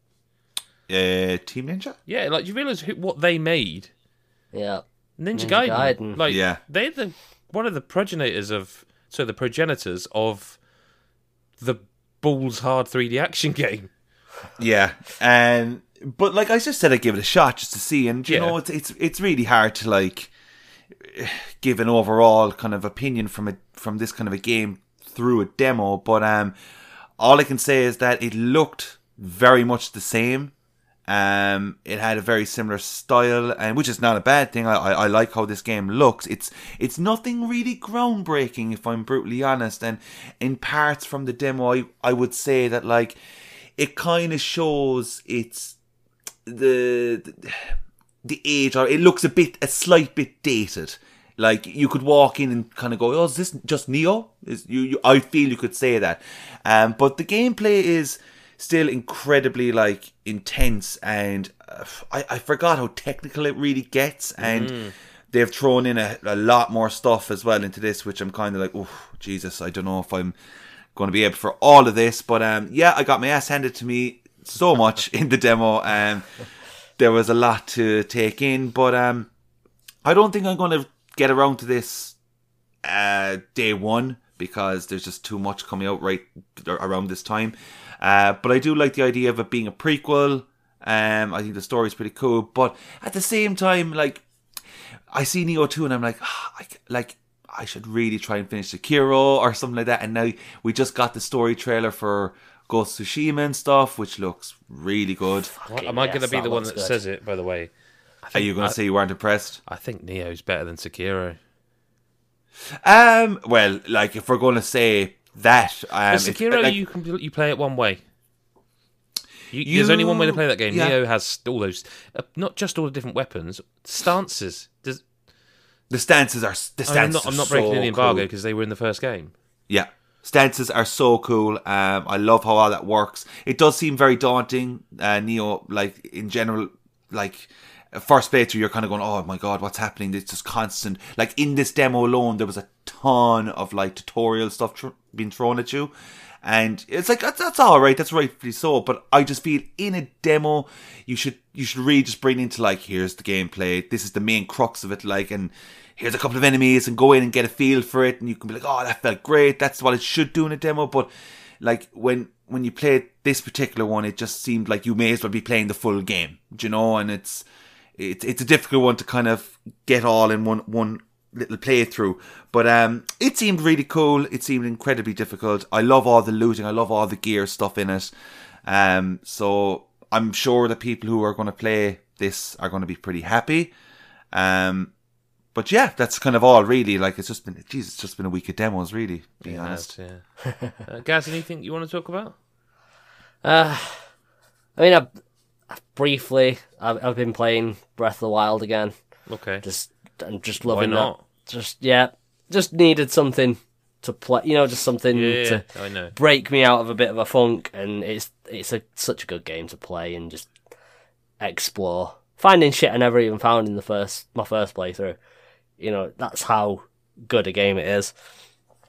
Uh, Team Ninja. Yeah, like you realise who, what they made. Yeah. Ninja, Ninja Gaiden. Gaiden. Like Yeah. they're the one of the progenitors of so the progenitors of the balls hard three D action game. Yeah, and but like I just said, I give it a shot just to see, and you Yeah. know, it's it's it's really hard to like give an overall kind of opinion from a from this kind of a game through a demo. But um, all I can say is that it looked very much the same. Um, it had a very similar style, and which is not a bad thing. I, I, I like how this game looks. It's it's nothing really groundbreaking, if I'm brutally honest. And in parts from the demo, I, I would say that like it kind of shows it's the, the the age, or it looks a bit a slight bit dated. Like you could walk in and kind of go, "Oh, is this just Neo?" Is you, you? I feel you could say that. Um, but the gameplay is still incredibly like intense, and uh, I, I forgot how technical it really gets, and Mm. they've thrown in a, a lot more stuff as well into this, which I'm kind of like, oh Jesus, I don't know if I'm going to be able for all of this. But um, yeah, I got my ass handed to me so much in the demo, and there was a lot to take in. But um, I don't think I'm going to get around to this uh, day one, because there's just too much coming out right around this time. Uh, but I do like the idea of it being a prequel. Um, I think the story's pretty cool. But at the same time, like, I see Neo two and I'm like, ah, I, like, I should really try and finish Sekiro or something like that. And now we just got the story trailer for Ghost of Tsushima and stuff, which looks really good. What, am I yes, going to be that the one looks that good. says it? By the way, I Are think, you going I, to say you weren't impressed? I think Neo's better than Sekiro. Um, well, like, if we're going to say that... Um, But it's- Sekiro, like, you can you play it one way. You, You- there's only one way to play that game. yeah. Neo has all those, uh, not just all the different weapons, stances. Does, the stances are... The I mean, I'm stances not, I'm are not breaking so any embargo cool. because they were in the first game. Yeah. Stances are so cool. Um, I love how all that works. It does seem very daunting. Uh, Neo, like, in general, like, first playthrough, you're kind of going, oh my god, what's happening? It's just constant. Like, in this demo alone, there was a ton of, like, tutorial stuff tr- being thrown at you. And it's like, that's, that's alright, that's rightfully so. But I just feel in a demo, you should, you should really just bring into, like, here's the gameplay. This is the main crux of it, like, and here's a couple of enemies, and go in and get a feel for it, and you can be like, oh, that felt great, that's what it should do in a demo. But like when when you played this particular one, it just seemed like you may as well be playing the full game, do you know? And it's it's it's a difficult one to kind of get all in one one little playthrough. But um, it seemed really cool. It seemed incredibly difficult. I love all the looting. I love all the gear stuff in it. Um, so I'm sure the people who are going to play this are going to be pretty happy. Um. But yeah, that's kind of all really. Like, it's just been, geez, it's just been a week of demos, really, being It honest. has, yeah. uh, Gaz, anything you want to talk about? Uh, I mean, I, briefly, I've, I've been playing Breath of the Wild again. Okay. Just I'm just Why loving not? that. Just yeah, just needed something to play. You know, just something Yeah, to I know. break me out of a bit of a funk. And it's it's a such a good game to play and just explore, finding shit I never even found in the first my first playthrough. You know, that's how good a game it is.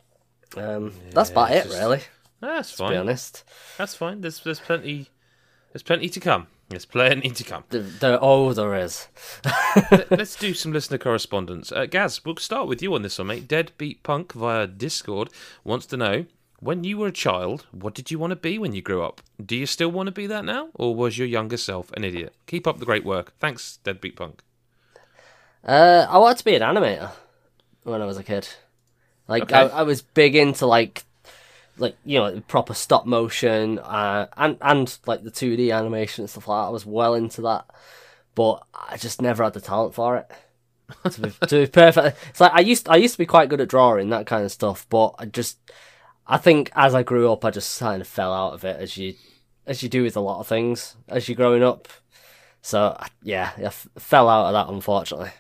Um, that's about it, just- really. That's To be fine. honest, That's fine. There's there's plenty. There's plenty to come. There's plenty to come. there, there oh, there is. Let, let's do some listener correspondence. Uh, Gaz, we'll start with you on this one, mate. Deadbeat Punk via Discord wants to know, when you were a child, what did you want to be when you grew up? Do you still want to be that now, or was your younger self an idiot? Keep up the great work. Thanks, Deadbeat Punk. Uh, I wanted to be an animator when I was a kid. Like Okay. I, I was big into like, like you know, proper stop motion, uh, and and like the two D animation and stuff like that. I was well into that, but I just never had the talent for it. to, be, to be perfect, it's like I used I used to be quite good at drawing that kind of stuff, but I just I think as I grew up, I just kind of fell out of it, as you as you do with a lot of things as you're growing up. So yeah, I f- fell out of that, unfortunately.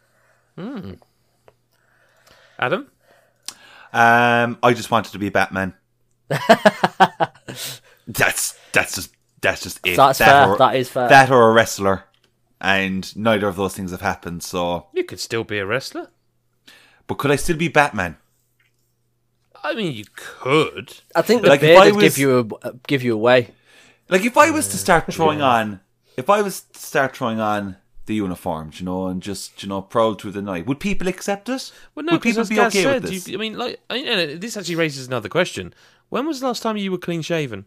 Adam? Um, I just wanted to be Batman. that's that's just that's just it. That's that fair. Or, That is fair. That or a wrestler, and neither of those things have happened. So, You could still be a wrestler. but could I still be Batman? I mean, you could. I think the Like, if beard I would was- give you a, give you away. Like if I was to start throwing on, if I was to start throwing on the uniform, you know, and just you know prowl through the night, would people accept it? Well, no, would because people as be Gaz okay said, with this? you, I mean, like, I, you know, this actually raises another question. When was the last time you were clean shaven?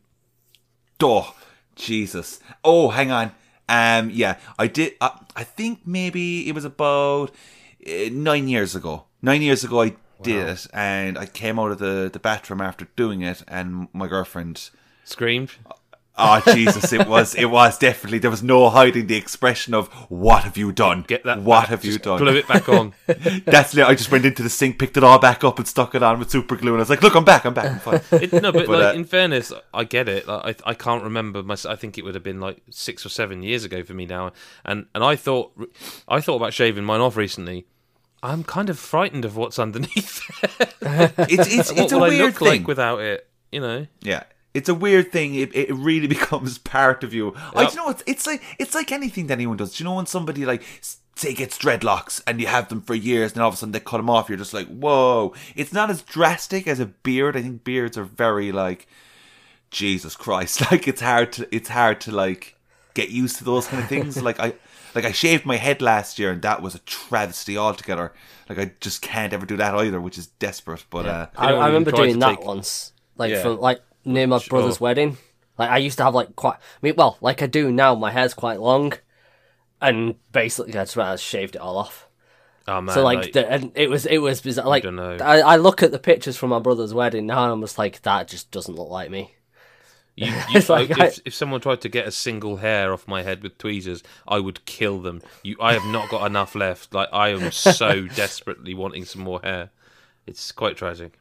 Oh, Jesus. Oh, hang on. Um, yeah, I did. I, I think maybe it was about uh, nine years ago. Nine years ago, I did it, and I came out of the, the bathroom after doing it, and my girlfriend. Screamed? Oh, Jesus! It was. It was definitely. There was no hiding the expression of "What have you done? Get that What back, have you just done?" Glue it back on. That's it. I just went into the sink, picked it all back up, and stuck it on with super glue. And I was like, "Look, I'm back. I'm back. I'm fine." It, no, but, But, like uh, in fairness, I get it. Like, I I can't remember. My, I think it would have been like six or seven years ago for me now. And and I thought I thought about shaving mine off recently. I'm kind of frightened of what's underneath. It's it's what it's a will I weird look thing. like without it? You know. Yeah, it's a weird thing. It it really becomes part of you. I Yep. do you know it's it's like it's like anything that anyone does. Do you know when somebody like s- say gets dreadlocks and you have them for years, and all of a sudden they cut them off? You're just like, whoa! It's not as drastic as a beard. I think beards are very like, Jesus Christ! Like it's hard to it's hard to like get used to those kind of things. Like I. Like I shaved my head last year, and that was a travesty altogether. Like I just can't ever do that either, which is desperate. But uh, I, anyone I even remember tried doing to that take- once, like Yeah. from like near my brother's Sure. wedding. Like I used to have like quite, I mean, well, like I do now. My hair's quite long, and basically I just I shaved it all off. Oh man. So like, like, the, and it was it was bizarre. Like dunno. I, I look at the pictures from my brother's wedding now, and I'm just like, that just doesn't look like me. You, you, It's like if, I- if someone tried to get a single hair off my head with tweezers, I would kill them. You, I have not got enough left. Like I am so desperately wanting some more hair. It's quite tragic.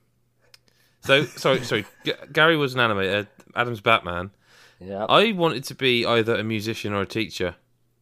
So sorry, sorry. G- Gary was an animator. Adam's Batman. Yeah. I wanted to be either a musician or a teacher.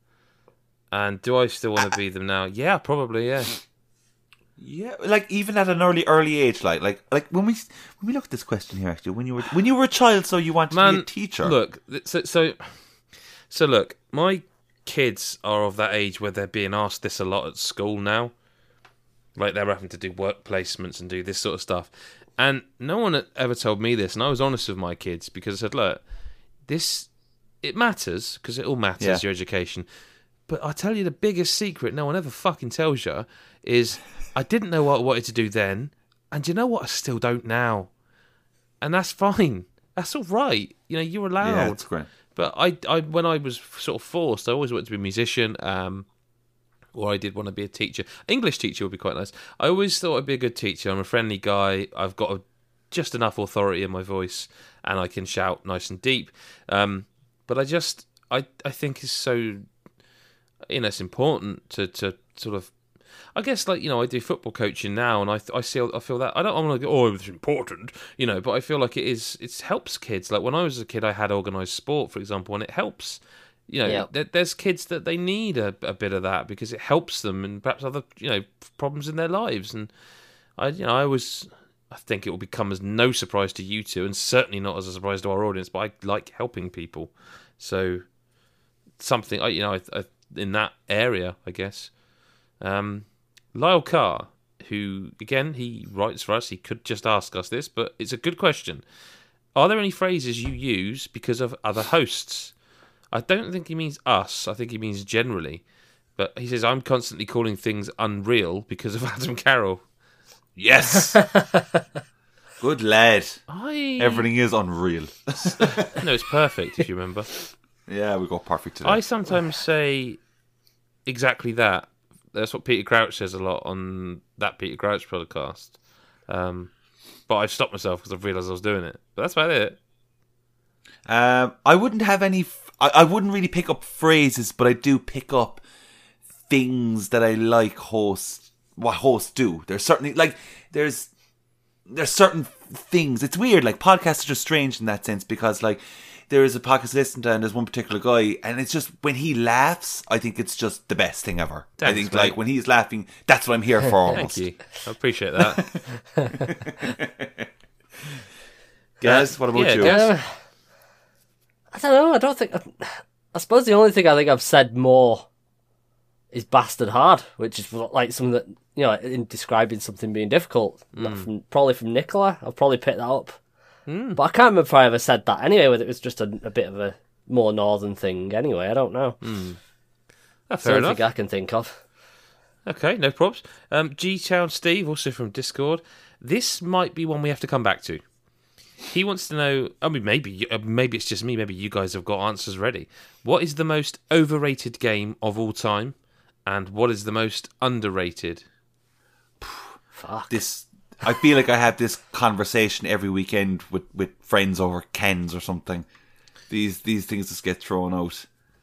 And do I still want to be them now? Yeah, probably. Yeah. yeah, like even at an early early age, like like like when we when we look at this question here, actually, when you were when you were a child, so you wanted to Man, be a teacher. Look, th- so so so look, my kids are of that age where they're being asked this a lot at school now. Like they're having to do work placements and do this sort of stuff. And no one had ever told me this, and I was honest with my kids because I said, look, this it matters because it all matters, Yeah. your education. But I tell you the biggest secret no one ever fucking tells you is I didn't know what I wanted to do then, and you know what? I still don't now. And that's fine. That's all right. You know, you're allowed. yeah, it's great. But I, I, when I was sort of forced, I always wanted to be a musician, um, or I did want to be a teacher. English teacher would be quite nice. I always thought I'd be a good teacher. I'm a friendly guy. I've got a, just enough authority in my voice, and I can shout nice and deep. Um, but I just, I, I think it's so, you know, it's important to, to sort of. I guess, like, you know, I do football coaching now, and I I feel I feel that I don't want to go, oh, it's important, you know, but I feel like it is. It helps kids. Like when I was a kid, I had organised sport, for example, and it helps. You know, Yeah. there, there's kids that they need a, a bit of that because it helps them, and perhaps other you know problems in their lives. And I, you know, I was. I think it will become as no surprise to you two, and certainly not as a surprise to our audience. But I like helping people, so something I, you know, I, I, in that area, I guess. Um, Lyle Carr, who, again, he writes for us. He could just ask us this, but it's a good question. Are there any phrases you use because of other hosts? I don't think he means us. I think he means generally. But he says, I'm constantly calling things unreal because of Adam Carroll. Yes! Good lad. I... Everything is unreal. No, it's perfect, if you remember. Yeah, we got perfect today. I sometimes say exactly that. That's what Peter Crouch says a lot on that Peter Crouch podcast. Um, but I've stopped myself because I've realised I was doing it. But that's about it. Um, I wouldn't have any... F- I, I wouldn't really pick up phrases, but I do pick up things that I like hosts... What hosts do. There's certainly... Like, there's... There's certain things. It's weird. Like, podcasts are just strange in that sense because, like... There is a podcast I listen to, and there's one particular guy, and it's just when he laughs, I think it's just the best thing ever. Thanks, I think, mate. like, when he's laughing, that's what I'm here for. Almost. Thank you. I appreciate that. Guys, what about yeah, you? Gaz? Uh, I don't know. I don't think. I suppose the only thing I think I've said more is bastard hard, which is like something that, you know, in describing something being difficult. Not from, probably from Nicola. I'll probably pick that up. Mm. But I can't remember if I ever said that anyway, whether it was just a, a bit of a more northern thing anyway. I don't know. Mm. Oh, That's fair the only enough. thing I can think of. Okay, no props. Um, G-Town Steve, also from Discord. This might be one we have to come back to. He wants to know, I mean, maybe uh, maybe it's just me, maybe you guys have got answers ready. What is the most overrated game of all time? And what is the most underrated? Fuck. This, I feel like I have this conversation every weekend with, with friends over Kens or something. These these things just get thrown out.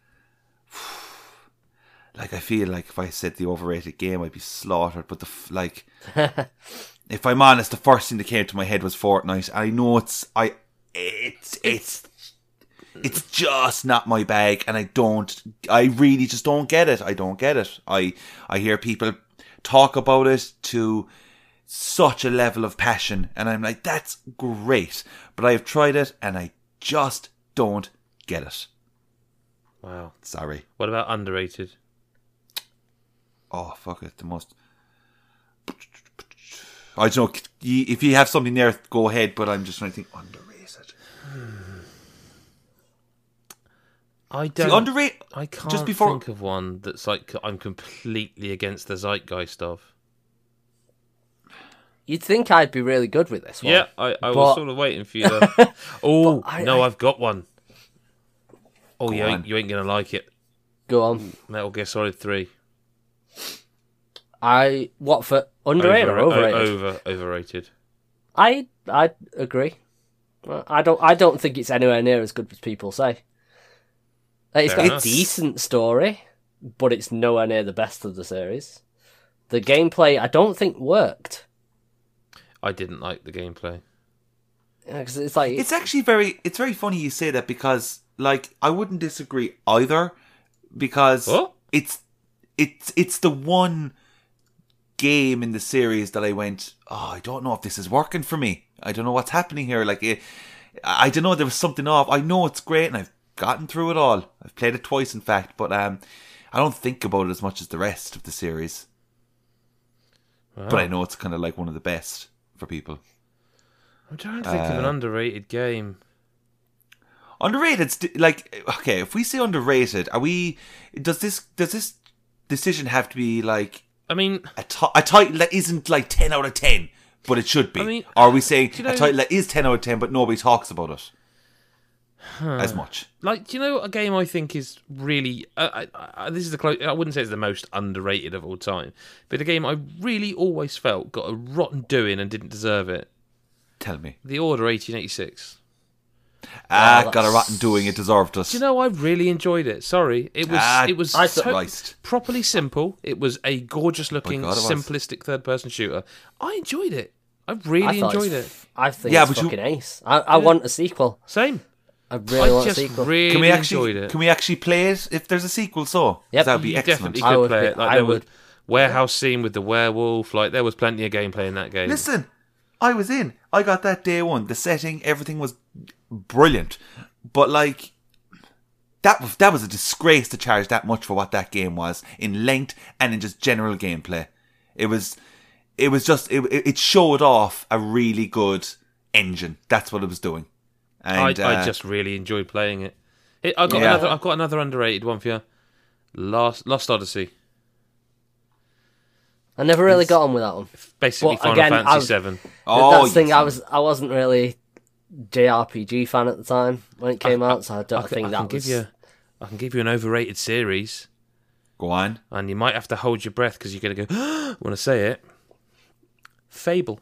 Like, I feel like if I said the overrated game, I'd be slaughtered. But the f- like, if I'm honest, the first thing that came to my head was Fortnite. I know it's I, it's it's it's just not my bag, and I don't. I really just don't get it. I don't get it. I I hear people talk about it to such a level of passion, and I'm like, that's great. But I have tried it, and I just don't get it. Wow. Sorry. What about underrated? Oh, fuck it. The most... I don't know. If you have something there, go ahead, but I'm just trying to think. Underrated. I don't... See, underrated... I can't just before- think of one that's like I'm completely against the zeitgeist of. You'd think I'd be really good with this one. Yeah, I, I But- was sort of waiting for you to... Oh, But I- no, I- I've got one. Oh, Go you on. ain't, you ain't going to like it. Go on. Metal Gear Solid three. I what for underrated or Over- overrated? o- over, overrated. I I agree. I don't I don't think it's anywhere near as good as people say. Like, it's Fair got enough. a decent story, but it's nowhere near the best of the series. The gameplay I don't think worked. I didn't like the gameplay. Yeah, 'cause it's like It's actually very... It's very funny you say that because, like, I wouldn't disagree either because What? it's it's it's the one game in the series that I went, oh, I don't know if this is working for me. I don't know what's happening here. Like, it, I don't know, there was something off. I know it's great and I've gotten through it all. I've played it twice, in fact, but um, I don't think about it as much as the rest of the series. Wow. But I know it's kind of like one of the best for people. I'm trying to think of an Uh, underrated game. Underrated, st- like, okay, if we say underrated, are we, does this, does this decision have to be like I mean, a, ti- a title that isn't like ten out of ten, but it should be? I mean, or are we saying do you know- a title that is ten out of ten, but nobody talks about it as much? like, do you know what a game I think is really... Uh, I, I, this is the close... I wouldn't say it's the most underrated of all time, but a game I really always felt got a rotten doing and didn't deserve it. Tell me. The Order eighteen eighty-six. Ah, Oh, got a that's- rotten doing, it deserved us. Do you know, I really enjoyed it. Sorry. It was Ah, it was I so- Christ. properly simple. It was a gorgeous-looking, God, it was. simplistic third-person shooter. I enjoyed it. I I really thought enjoyed it's, it. I think Yeah, it's but you- fucking ace. I, I want a sequel. Same. I really I want a just sequel. really Can we actually enjoyed it. can we actually play it if there's a sequel? So 'Cause Yep. that would be You excellent. definitely I could would play be- it. Like, I there was would. warehouse scene with the werewolf. Like, there was plenty of gameplay in that game. Listen, I was in. I got that day one. The setting, everything was brilliant. But like that was that was a disgrace to charge that much for what that game was in length and in just general gameplay. It was it was just it, it showed off a really good engine. That's what it was doing. And, I, uh, I just really enjoyed playing it. it I've got Yeah. another. I've got another underrated one for you. Lost Lost Odyssey. I never really got on with that one. Basically, Well, Final again, I Fantasy was- Seven. oh, That's the thing. yes. I was I wasn't really J R P G fan at the time when it came out, so I don't I, think I that can was. give you. I can give you an overrated series, Go on. and you might have to hold your breath because you're going to go. Want to say it? Fable.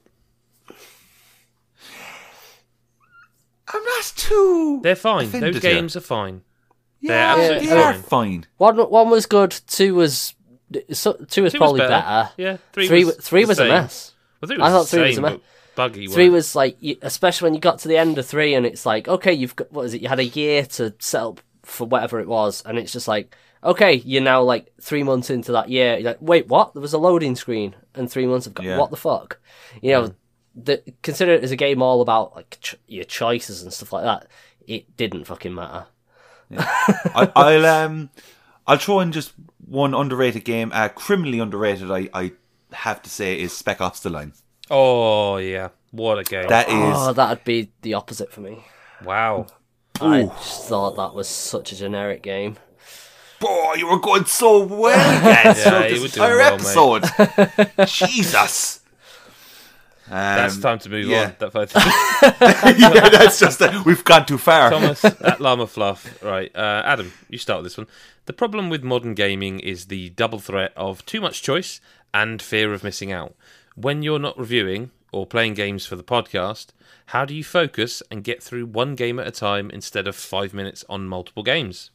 I'm not too. They're fine. offended Those here. games are fine. Yeah, they're they absolutely are fine. fine. One one was good. Two was so, two was Two probably was better. Yeah, three. Three was three the was same. a mess. Well, three I was thought the three was same, a mess. but buggy. Three wasn't it? was like, you- especially when you got to the end of three, and it's like, okay, you've got what is it? You had a year to set up for whatever it was, and it's just like, okay, you're now like three months into that year. You're like, wait, what? There was a loading screen, and three months have gone. Yeah. What the fuck? You know, the, consider it as a game all about like ch- your choices and stuff like that. It didn't fucking matter. I, I'll um, I'll throw in just one underrated game. Uh, criminally underrated, I, I have to say, is Spec Ops: The Line. Oh yeah, what a game! That is Oh, that'd be the opposite for me. Wow. I Ooh. just thought that was such a generic game. boy, you were going so well again throughout you this were doing entire well, mate. episode. Jesus. Um, That's time to move yeah. on. That yeah, that's just it. We've gone too far. Thomas, at Llama Fluff. Right, uh, Adam, you start with this one. The problem with modern gaming is the double threat of too much choice and fear of missing out. When you're not reviewing or playing games for the podcast, how do you focus and get through one game at a time instead of five minutes on multiple games?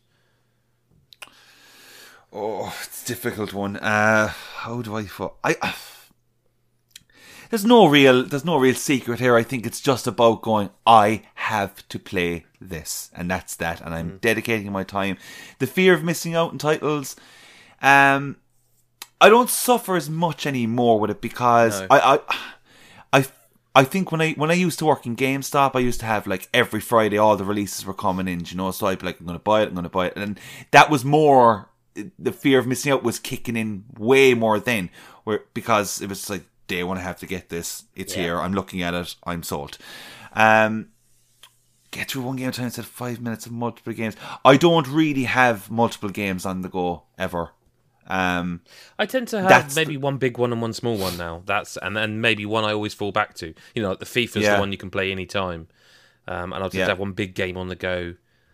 Oh, it's a difficult one. Uh, how do I? Fo- I. Uh, there's no real. There's no real secret here. I think it's just about going. I have to play this, and that's that. And I'm dedicating my time. The fear of missing out on titles. Um, I don't suffer as much anymore with it because No. I, I, I, I think when I when I used to work in GameStop, I used to have like every Friday all the releases were coming in. You know, so I'd be like, I'm going to buy it. I'm going to buy it, and that was more. The fear of missing out was kicking in way more then, where because it was like day one, I have to get this. It's Yeah. here. I'm looking at it. I'm sold. Um, get through one game at a time instead of five minutes of multiple games. I don't really have multiple games on the go ever. Um, I tend to have That's maybe one big one and one small one now. That's and then maybe one I always fall back to. You know, like the FIFA's Yeah. the one you can play any time, um, and I'll just Yeah. have one big game on the go.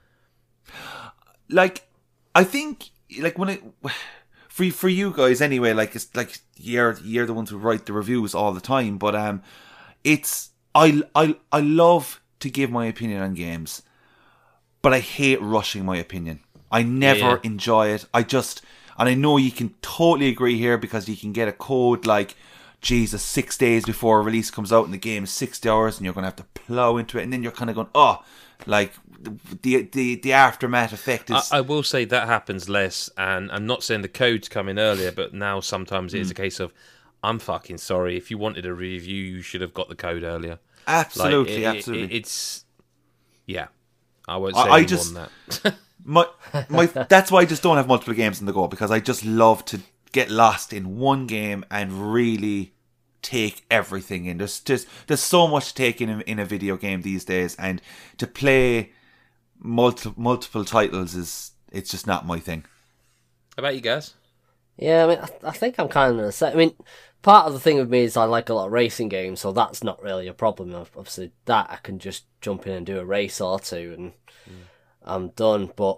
like I think like when it for for you guys anyway, like it's like you're you're the ones who write the reviews all the time, but um it's I I I love to give my opinion on games, but I hate rushing my opinion. I never Yeah. enjoy it. I just and I know you can totally agree here because you can get a code like Jesus, six days before a release comes out and the game is sixty hours and you're going to have to plow into it and then you're kind of going, oh, like the the the aftermath effect is... I, I will say that happens less, and I'm not saying the codes come in earlier, but now sometimes it is a case of, I'm fucking sorry, if you wanted a review, you should have got the code earlier. absolutely, Like, it- absolutely. it- it's, yeah, I won't say I- I any just- more than that. my my that's why I just don't have multiple games in the go, because I just love to get lost in one game and really take everything in. There's just there's so much to take in in a video game these days, and to play multi, multiple titles is it's just not my thing. How about you guys? Yeah, I mean, I, I think I'm kind of the same. I mean, part of the thing with me is I like a lot of racing games, so that's not really a problem. Obviously, that I can just jump in and do a race or two, and I'm done. But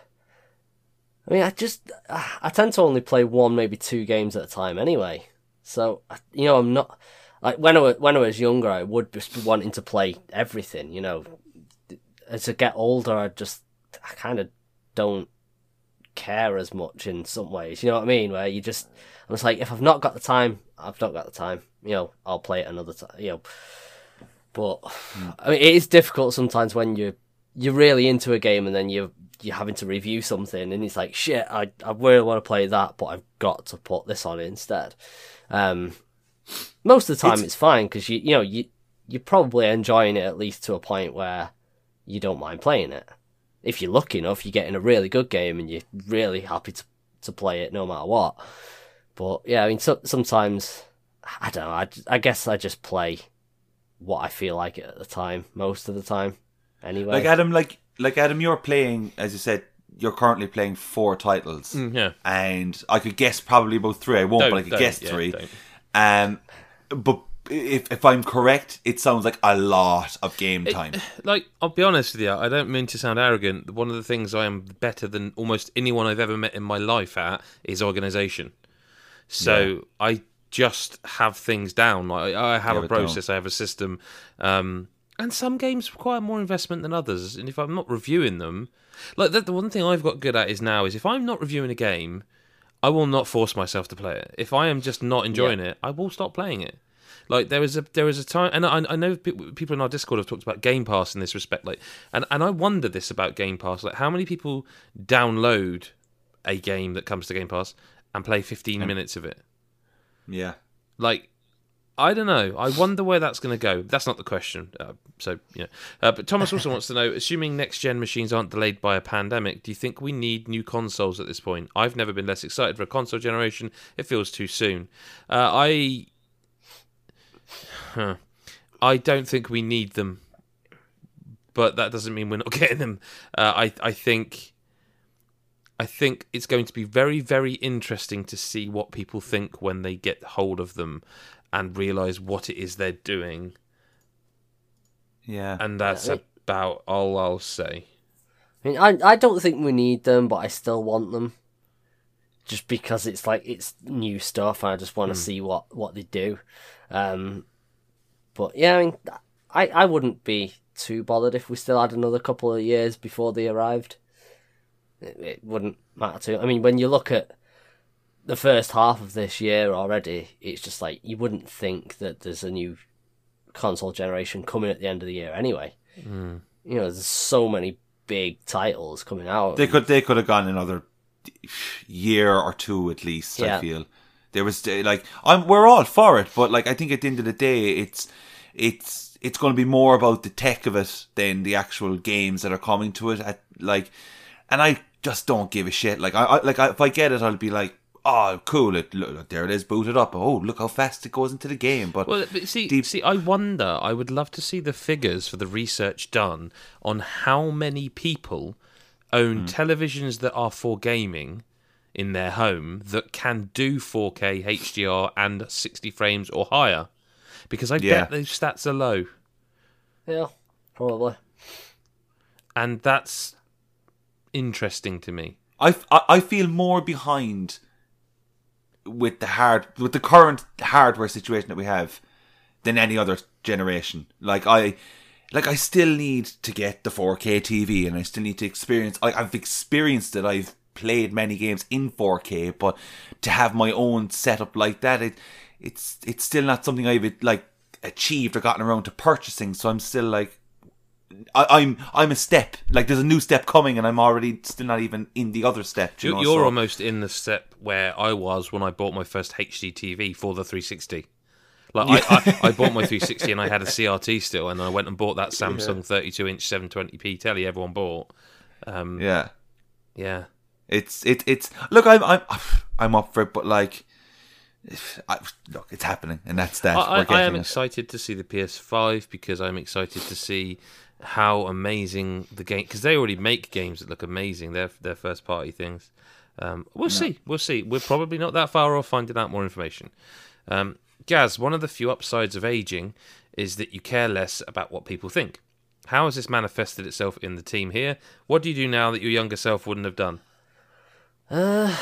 I mean, I just I tend to only play one, maybe two games at a time anyway. So you know, I'm not like when I was, when I was younger, I would just be wanting to play everything. You know, as I get older, I just I kind of don't care as much in some ways. You know what I mean? Where you just I'm just like, if I've not got the time, I've not got the time. You know, I'll play it another time. You know, but I mean, it is difficult sometimes when you you're really into a game and then you you're having to review something and it's like, shit, I I really want to play that, but I've got to put this on instead. Um, most of the time it's, It's- it's fine because you you know you you're probably enjoying it at least to a point where you don't mind playing it. If you're lucky enough, you're getting a really good game and you're really happy to to play it no matter what. But yeah, I mean, so, sometimes I don't know. I, I guess I just play what I feel like at the time, most of the time. Anyway, like Adam, like like Adam, you're playing, as you said, you're currently playing four titles. Mm, yeah, and I could guess probably about three. I won't, don't, but I could don't, guess yeah, three. Don't. Um, but if if I'm correct, it sounds like a lot of game time. It, like, I'll be honest with you, I don't mean to sound arrogant. One of the things I am better than almost anyone I've ever met in my life at is organisation. So Yeah. I just have things down. Like, I have Yeah, a but process, I have a system. Um, and some games require more investment than others. And if I'm not reviewing them... Like, the, the one thing I've got good at is now is if I'm not reviewing a game, I will not force myself to play it. If I am just not enjoying Yeah. it, I will stop playing it. Like there was a there was a time, and I, I know people in our Discord have talked about Game Pass in this respect. Like, and, and I wonder this about Game Pass: like, how many people download a game that comes to Game Pass and play fifteen Um, minutes of it? Yeah. Like, I don't know. I wonder where that's going to go. That's not the question. Uh, so yeah. Uh, but Thomas also wants to know: assuming next gen machines aren't delayed by a pandemic, do you think we need new consoles at this point? I've never been less excited for a console generation. It feels too soon. Uh, I. Huh. I don't think we need them, but that doesn't mean we're not getting them. Uh, I I think I think it's going to be very very interesting to see what people think when they get hold of them and realise what it is they're doing. Yeah. And that's Yeah, I- about all I'll say. I mean, I I don't think we need them, but I still want them. Just because it's like it's new stuff, and I just want to see what, what they do. Um, but yeah, I mean, I, I wouldn't be too bothered if we still had another couple of years before they arrived. It, it wouldn't matter to. I mean, when you look at the first half of this year already, it's just like you wouldn't think that there's a new console generation coming at the end of the year anyway. Mm. You know, there's so many big titles coming out. They could they could have gone another year or two at least. Yeah. I feel there was like I'm we're all for it, but like I think at the end of the day, it's it's it's going to be more about the tech of it than the actual games that are coming to it. At like, and I just don't give a shit. Like I, I like I, if I get it, I'll be like, oh, cool! It look, there it is, booted up. Oh, look how fast it goes into the game. But Well, but see, deep- see, I wonder. I would love to see the figures for the research done on how many people own televisions that are for gaming in their home that can do four K H D R and sixty frames or higher, because I Yeah. bet those stats are low, Yeah, probably. and that's interesting to me. I, I I feel more behind with the hard with the current hardware situation that we have than any other generation. Like I like I still need to get the four K T V, and I still need to experience. Like I've experienced it. I've played many games in four K, but to have my own setup like that, it it's it's still not something I've like achieved or gotten around to purchasing. So I'm still like. I, I'm I'm a step like there's a new step coming, and I'm already still not even in the other step. You You're, know? you're So- almost in the step where I was when I bought my first H D T V for the three sixty. Like I, I, I bought my three sixty and I had a C R T still, and I went and bought that Samsung thirty-two inch seven twenty p telly everyone bought. Um, yeah. yeah. It's it it's look I'm I'm I'm up for it, but like I, look, it's happening, and that's that. I, We're I, getting I am it. excited to see the P S five because I'm excited to see how amazing the game, because they already make games that look amazing. They're their first party things. Um, we'll see. We'll see. We're probably not that far off finding out more information. Um, Gaz, one of the few upsides of aging is that you care less about what people think. How has this manifested itself in the team here? What do you do now that your younger self wouldn't have done? Uh,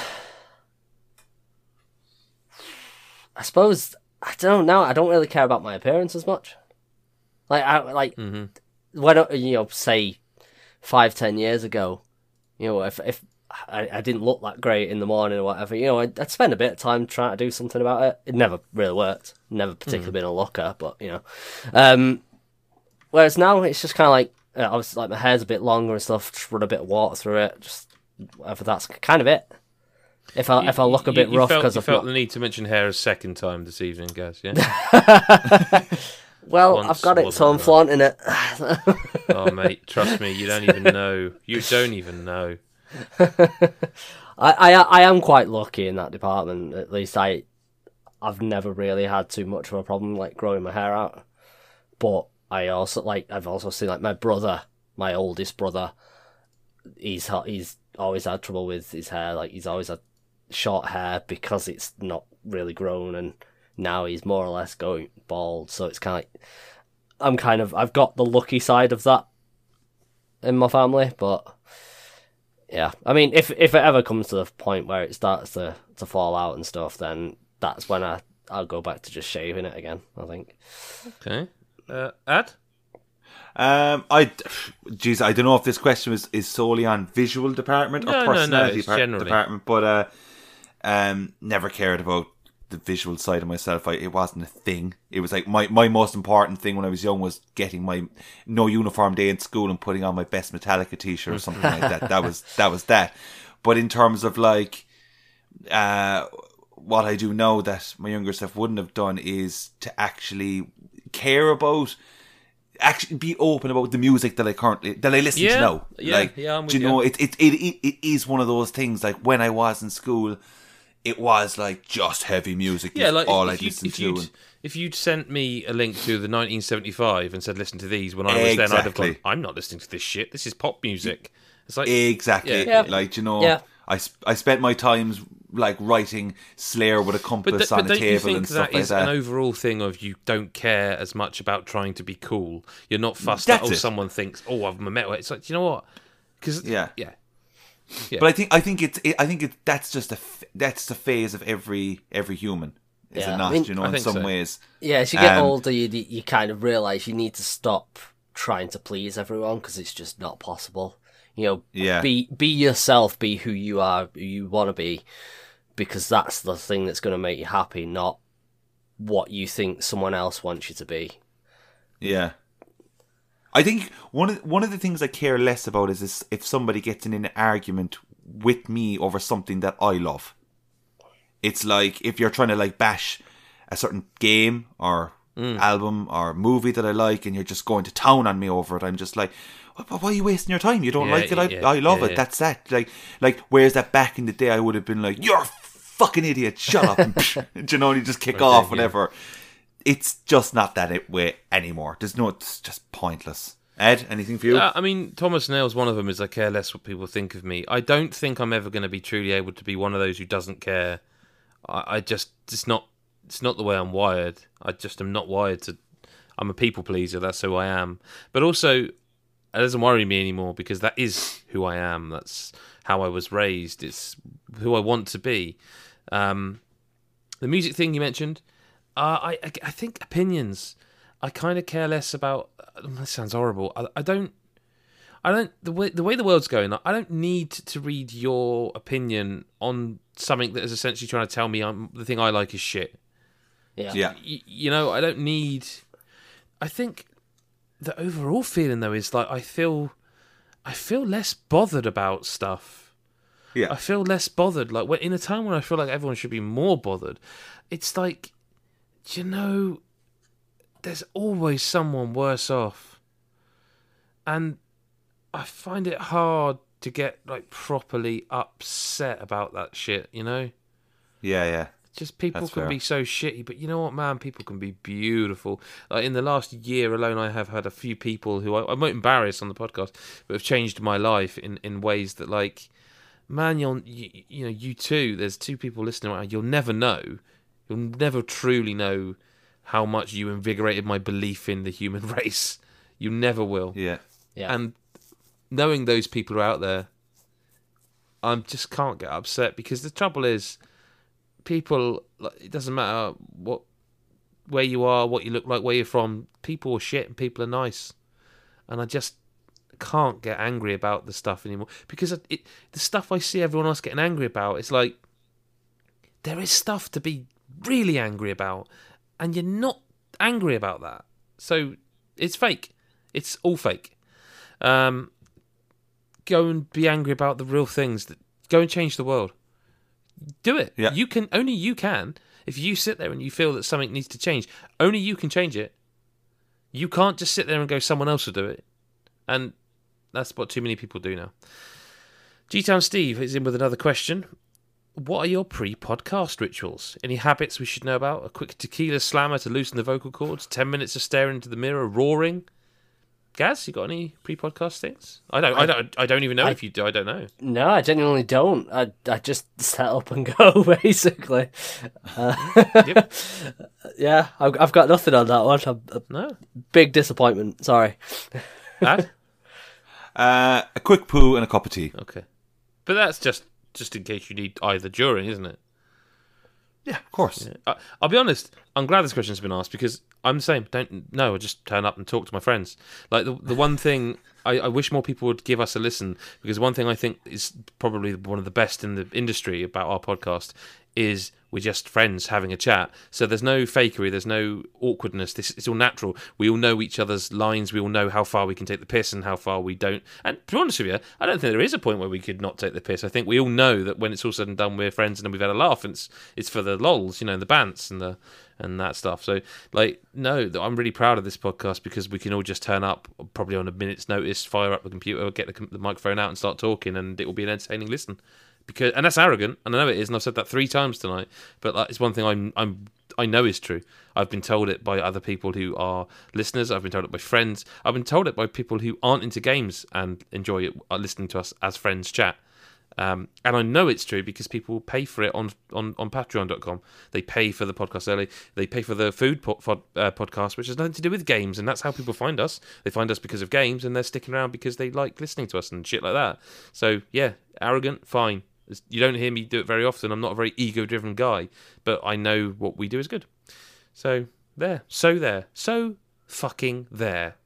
I suppose I don't know. I don't really care about my appearance as much. Like I like Mm-hmm. when you know, say five, ten years ago, you know, if if I, I didn't look that great in the morning or whatever, you know, I'd, I'd spend a bit of time trying to do something about it. It never really worked. Never particularly been a looker, but you know. Um, whereas now it's just kind of like uh, obviously like my hair's a bit longer and stuff. Just run a bit of water through it. Just whatever. That's kind of it. If I if I look a bit you, you rough felt, because you I've felt not... the need to mention hair a second time this evening, Gaz. Yeah. Well, Once I've got it, wasn't so I'm enough. flaunting it. Oh, mate, trust me, you don't even know. You don't even know. I, I I am quite lucky in that department. At least I I've never really had too much of a problem like growing my hair out. But I also like I've also seen like my brother, my oldest brother, he's he's always had trouble with his hair. Like he's always had short hair because it's not really grown, and now he's more or less going bald. So it's kind of like I'm kind of I've got the lucky side of that in my family, but yeah, I mean, if if it ever comes to the point where it starts to, to fall out and stuff, then that's when I I'll go back to just shaving it again, I think. Okay, uh, Ad. Um, I, geez, I don't know if this question is, is solely on visual department or No, no, no, personality it's par- generally. department, but uh, um, never cared about the visual side of myself. I, it wasn't a thing. It was like my, my most important thing when I was young was getting my no uniform day in school and putting on my best Metallica t-shirt or something like that. That was that was that. But in terms of like, uh, what I do now that my younger self wouldn't have done is to actually care about. Actually, be open about the music that I currently that I listen Yeah, to now. yeah, like, yeah, I'm with do you you. know, it, it it it it is one of those things. Like when I was in school, it was like just heavy music. Yeah, is like all if, I'd you, listen if to. you'd and- if you'd sent me a link to the nineteen seventy-five and said listen to these when I was then, I'd have Exactly. gone, I'm not listening to this shit. This is pop music. It's like Exactly. Yeah. Yeah. Like, you know, Yeah. I, sp- I spent my times like writing Slayer with a But, compass th- on but a don't you table think and that stuff like is that. an overall thing of you don't care as much about trying to be cool? You're not fussed that That's oh it. someone thinks oh I'm a metal. It's like, do you know what? Because Yeah. yeah, But I think I think it's it, I think it, that's just a f- that's the phase of every every human. Is Yeah, it I not? mean- you know, I in think some so. ways. Yeah, as you get Um, older, you you kind of realise you need to stop trying to please everyone because it's just not possible. You know, Yeah. be be yourself, be who you are, who you want to be, because that's the thing that's going to make you happy, not what you think someone else wants you to be. Yeah. I think one of one of the things I care less about is this, if somebody gets in an argument with me over something that I love. It's like if you're trying to like bash a certain game or album or movie that I like and you're just going to town on me over it, I'm just like, why why are you wasting your time? You don't Yeah, like it? I, yeah, I love yeah, it. yeah. That's that. Like, like whereas that back in the day I would have been like, you're a fucking idiot. Shut up. And, do you know, and you just kick Okay, off, yeah. whatever. It's just not that way anymore. There's no, it's just pointless. Ed, anything for you? Uh, I mean, Thomas Nail's one of them. Is I care less what people think of me. I don't think I'm ever going to be truly able to be one of those who doesn't care. I, I just it's not it's not the way I'm wired. I just am not wired to. I'm a people pleaser. That's who I am. But also, it doesn't worry me anymore because that is who I am. That's how I was raised. It's who I want to be. Um, the music thing you mentioned, uh, I, I I think opinions. I kind of care less about. That sounds horrible. I, I don't. I don't. The way the way the world's going, I don't need to read your opinion on something that is essentially trying to tell me I'm, the thing I like is shit. Yeah. yeah. Y- you know, I don't need. I think the overall feeling though is like I feel, I feel less bothered about stuff. Yeah. I feel less bothered. Like when, in a time when I feel like everyone should be more bothered, it's like, you know, there's always someone worse off, and I find it hard to get like properly upset about that shit. You know. Yeah, yeah. Just people That's can fair. be so shitty, but you know what, man? People can be beautiful. Like in the last year alone, I have had a few people who I, I won't embarrass on the podcast, but have changed my life in, in ways that, like, man, you'll you, you know, you too. There's two people listening right now. You'll never know. You'll never truly know how much you invigorated my belief in the human race. You never will. Yeah. Yeah. And knowing those people are out there, I just can't get upset because the trouble is, people, like, it doesn't matter what, where you are, what you look like, where you're from. People are shit and people are nice, and I just can't get angry about the stuff anymore because it, it, the stuff I see everyone else getting angry about, it's like there is stuff to be really angry about, and you're not angry about that. So it's fake. It's all fake. Um, go and be angry about the real things. That go and change the world. Do it. Yeah. You can. Only you can. If you sit there and you feel that something needs to change, only you can change it. You can't just sit there and go, someone else will do it. And that's what too many people do now. G-Town Steve is in with another question. what are your pre-podcast rituals? Any habits we should know about? A quick tequila slammer to loosen the vocal cords? Ten minutes of staring into the mirror, roaring? Gaz, you got any pre-podcast things? I don't. I, I don't. I don't even know I, if you do. I don't know. No, I genuinely don't. I I just set up and go basically. Uh, Yep. Yeah, I've I've got nothing on that one. I'm, a No. big disappointment. Sorry. Ad? Uh, a quick poo and a cup of tea. Okay. But that's just just in case you need either during, isn't it? Yeah, of course. Yeah. I, I'll be honest. I'm glad this question's been asked because I'm the same. Don't no. I just turn up and talk to my friends. Like the the one thing I, I wish more people would give us a listen, because one thing I think is probably one of the best in the industry about our podcast is we're just friends having a chat. So there's no fakery, there's no awkwardness. This it's all natural. We all know each other's lines. We all know how far we can take the piss and how far we don't. And to be honest with you, I don't think there is a point where we could not take the piss. I think we all know that when it's all said and done, we're friends and we've had a laugh. And it's it's for the lols, you know, the bants and the and that stuff. So like, no, I'm really proud of this podcast because we can all just turn up probably on a minute's notice, fire up the computer, get the, the microphone out, and start talking, and it will be an entertaining listen. Because and that's arrogant, and I know it is, and I've said that three times tonight. But like, it's one thing I'm I'm I know is true. I've been told it by other people who are listeners. I've been told it by friends. I've been told it by people who aren't into games and enjoy it, are listening to us as friends chat. Um, and I know it's true because people pay for it on on, on Patreon dot com. They pay for the podcast early. They pay for the food po- fod, uh, podcast, which has nothing to do with games, and that's how people find us. They find us because of games, and they're sticking around because they like listening to us and shit like that. So yeah, arrogant, fine. You don't hear me do it very often. I'm not a very ego-driven guy, but I know what we do is good. So there, so there, so fucking there.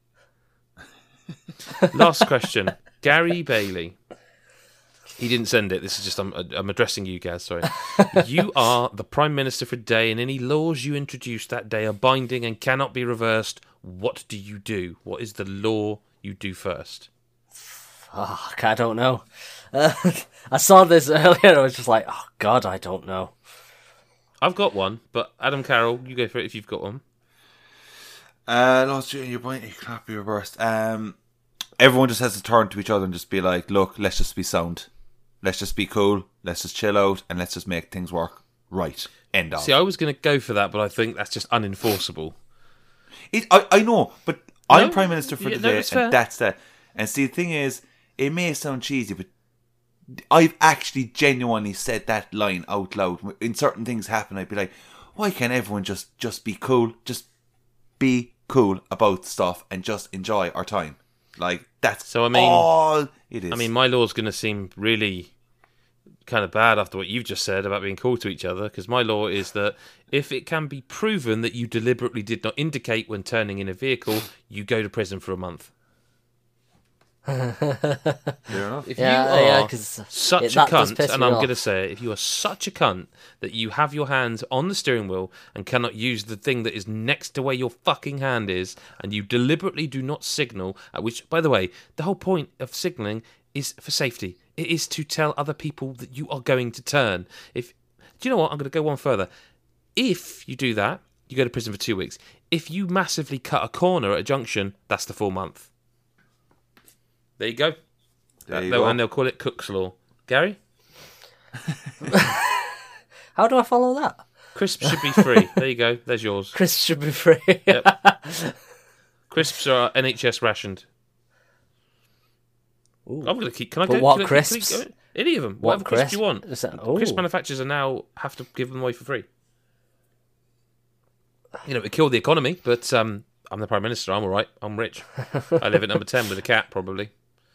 Last question, Gary Bailey. He didn't send it. This is just I'm I'm addressing you, Gaz. Sorry. You are the Prime Minister for a day, and any laws you introduce that day are binding and cannot be reversed. What do you do? What is the law you do first? Fuck, I don't know. Uh, I saw this earlier and I was just like, oh god, I don't know. I've got one, but Adam Carroll, you go for it if you've got one. Uh, lost you in your point. You cannot be reversed. Um, everyone just has to turn to each other and just be like, "Look, let's just be sound. Let's just be cool. Let's just chill out, and let's just make things work right." End of. See, I was going to go for that, but I think that's just unenforceable. It, I I know, but No, I'm Prime Minister for yeah, the no, day, it's fair. and that's that. And see, the thing is, it may sound cheesy, but I've actually genuinely said that line out loud. In certain things happen, I'd be like, why can't everyone just, just be cool? Just be cool about stuff and just enjoy our time. Like, that's So, I mean- all it is. I mean, my law's going to seem really kind of bad after what you've just said about being cool to each other, because my law is that if it can be proven that you deliberately did not indicate when turning in a vehicle, you go to prison for a month. Fair enough. If Yeah, you yeah, are 'cause such it- a that does cunt, piss and me I'm off. going to say it, if you are such a cunt that you have your hands on the steering wheel and cannot use the thing that is next to where your fucking hand is, and you deliberately do not signal, at which, by the way, the whole point of signalling is for safety. It is to tell other people that you are going to turn. If do you know what? I'm going to go one further. If you do that, you go to prison for two weeks. If you massively cut a corner at a junction, that's the full month. There you go. There you They'll- go. And they'll call it Cook's Law. Gary? How do I follow that? Crisps should be free. There you go. There's yours. Chris should be free. Yep. Crisps are N H S rationed. Ooh. I'm going to keep... Can I But go? what can I- crisps? can I go- Any of them. What Whatever crisps you crisp? want. Is that- Crisp ooh. manufacturers are now have to give them away for free. You know, it killed the economy, but um, I'm the Prime Minister. I'm all right. I'm rich. I live at number ten with a cat, probably.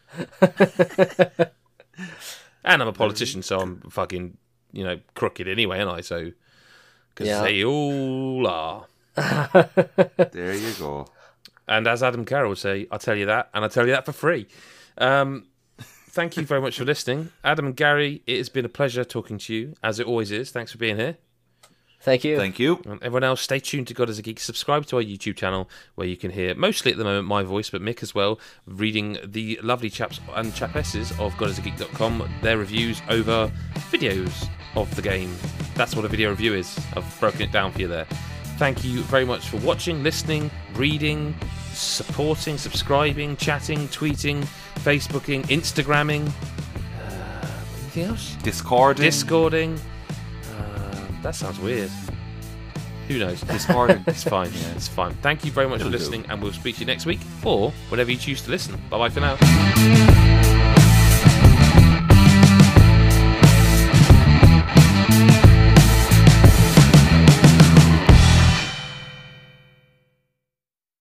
And I'm a politician, so I'm fucking, you know, crooked anyway, aren't I? So, because Yeah. they all are. There you go. And as Adam Carroll would say, I'll tell you that, and I'll tell you that for free. Um, thank you very much for listening. Adam and Gary, it has been a pleasure talking to you, as it always is. Thanks for being here. Thank you. Thank you. And everyone else, stay tuned to God is a Geek. Subscribe to our YouTube channel, where you can hear, mostly at the moment, my voice, but Mick as well, reading the lovely chaps and chapesses of God is a Geek dot com, their reviews over videos of the game. That's what a video review is. I've broken it down for you there. Thank you very much for watching, listening, reading, supporting, subscribing, chatting, tweeting, Facebooking, Instagramming. Uh, Anything else? Discording. Discording. Uh, that sounds weird. Who knows? Discording. It's fine. Yeah, it's fine. Thank you very much It'll for do. listening, and we'll speak to you next week, or whenever you choose to listen. Bye bye for now.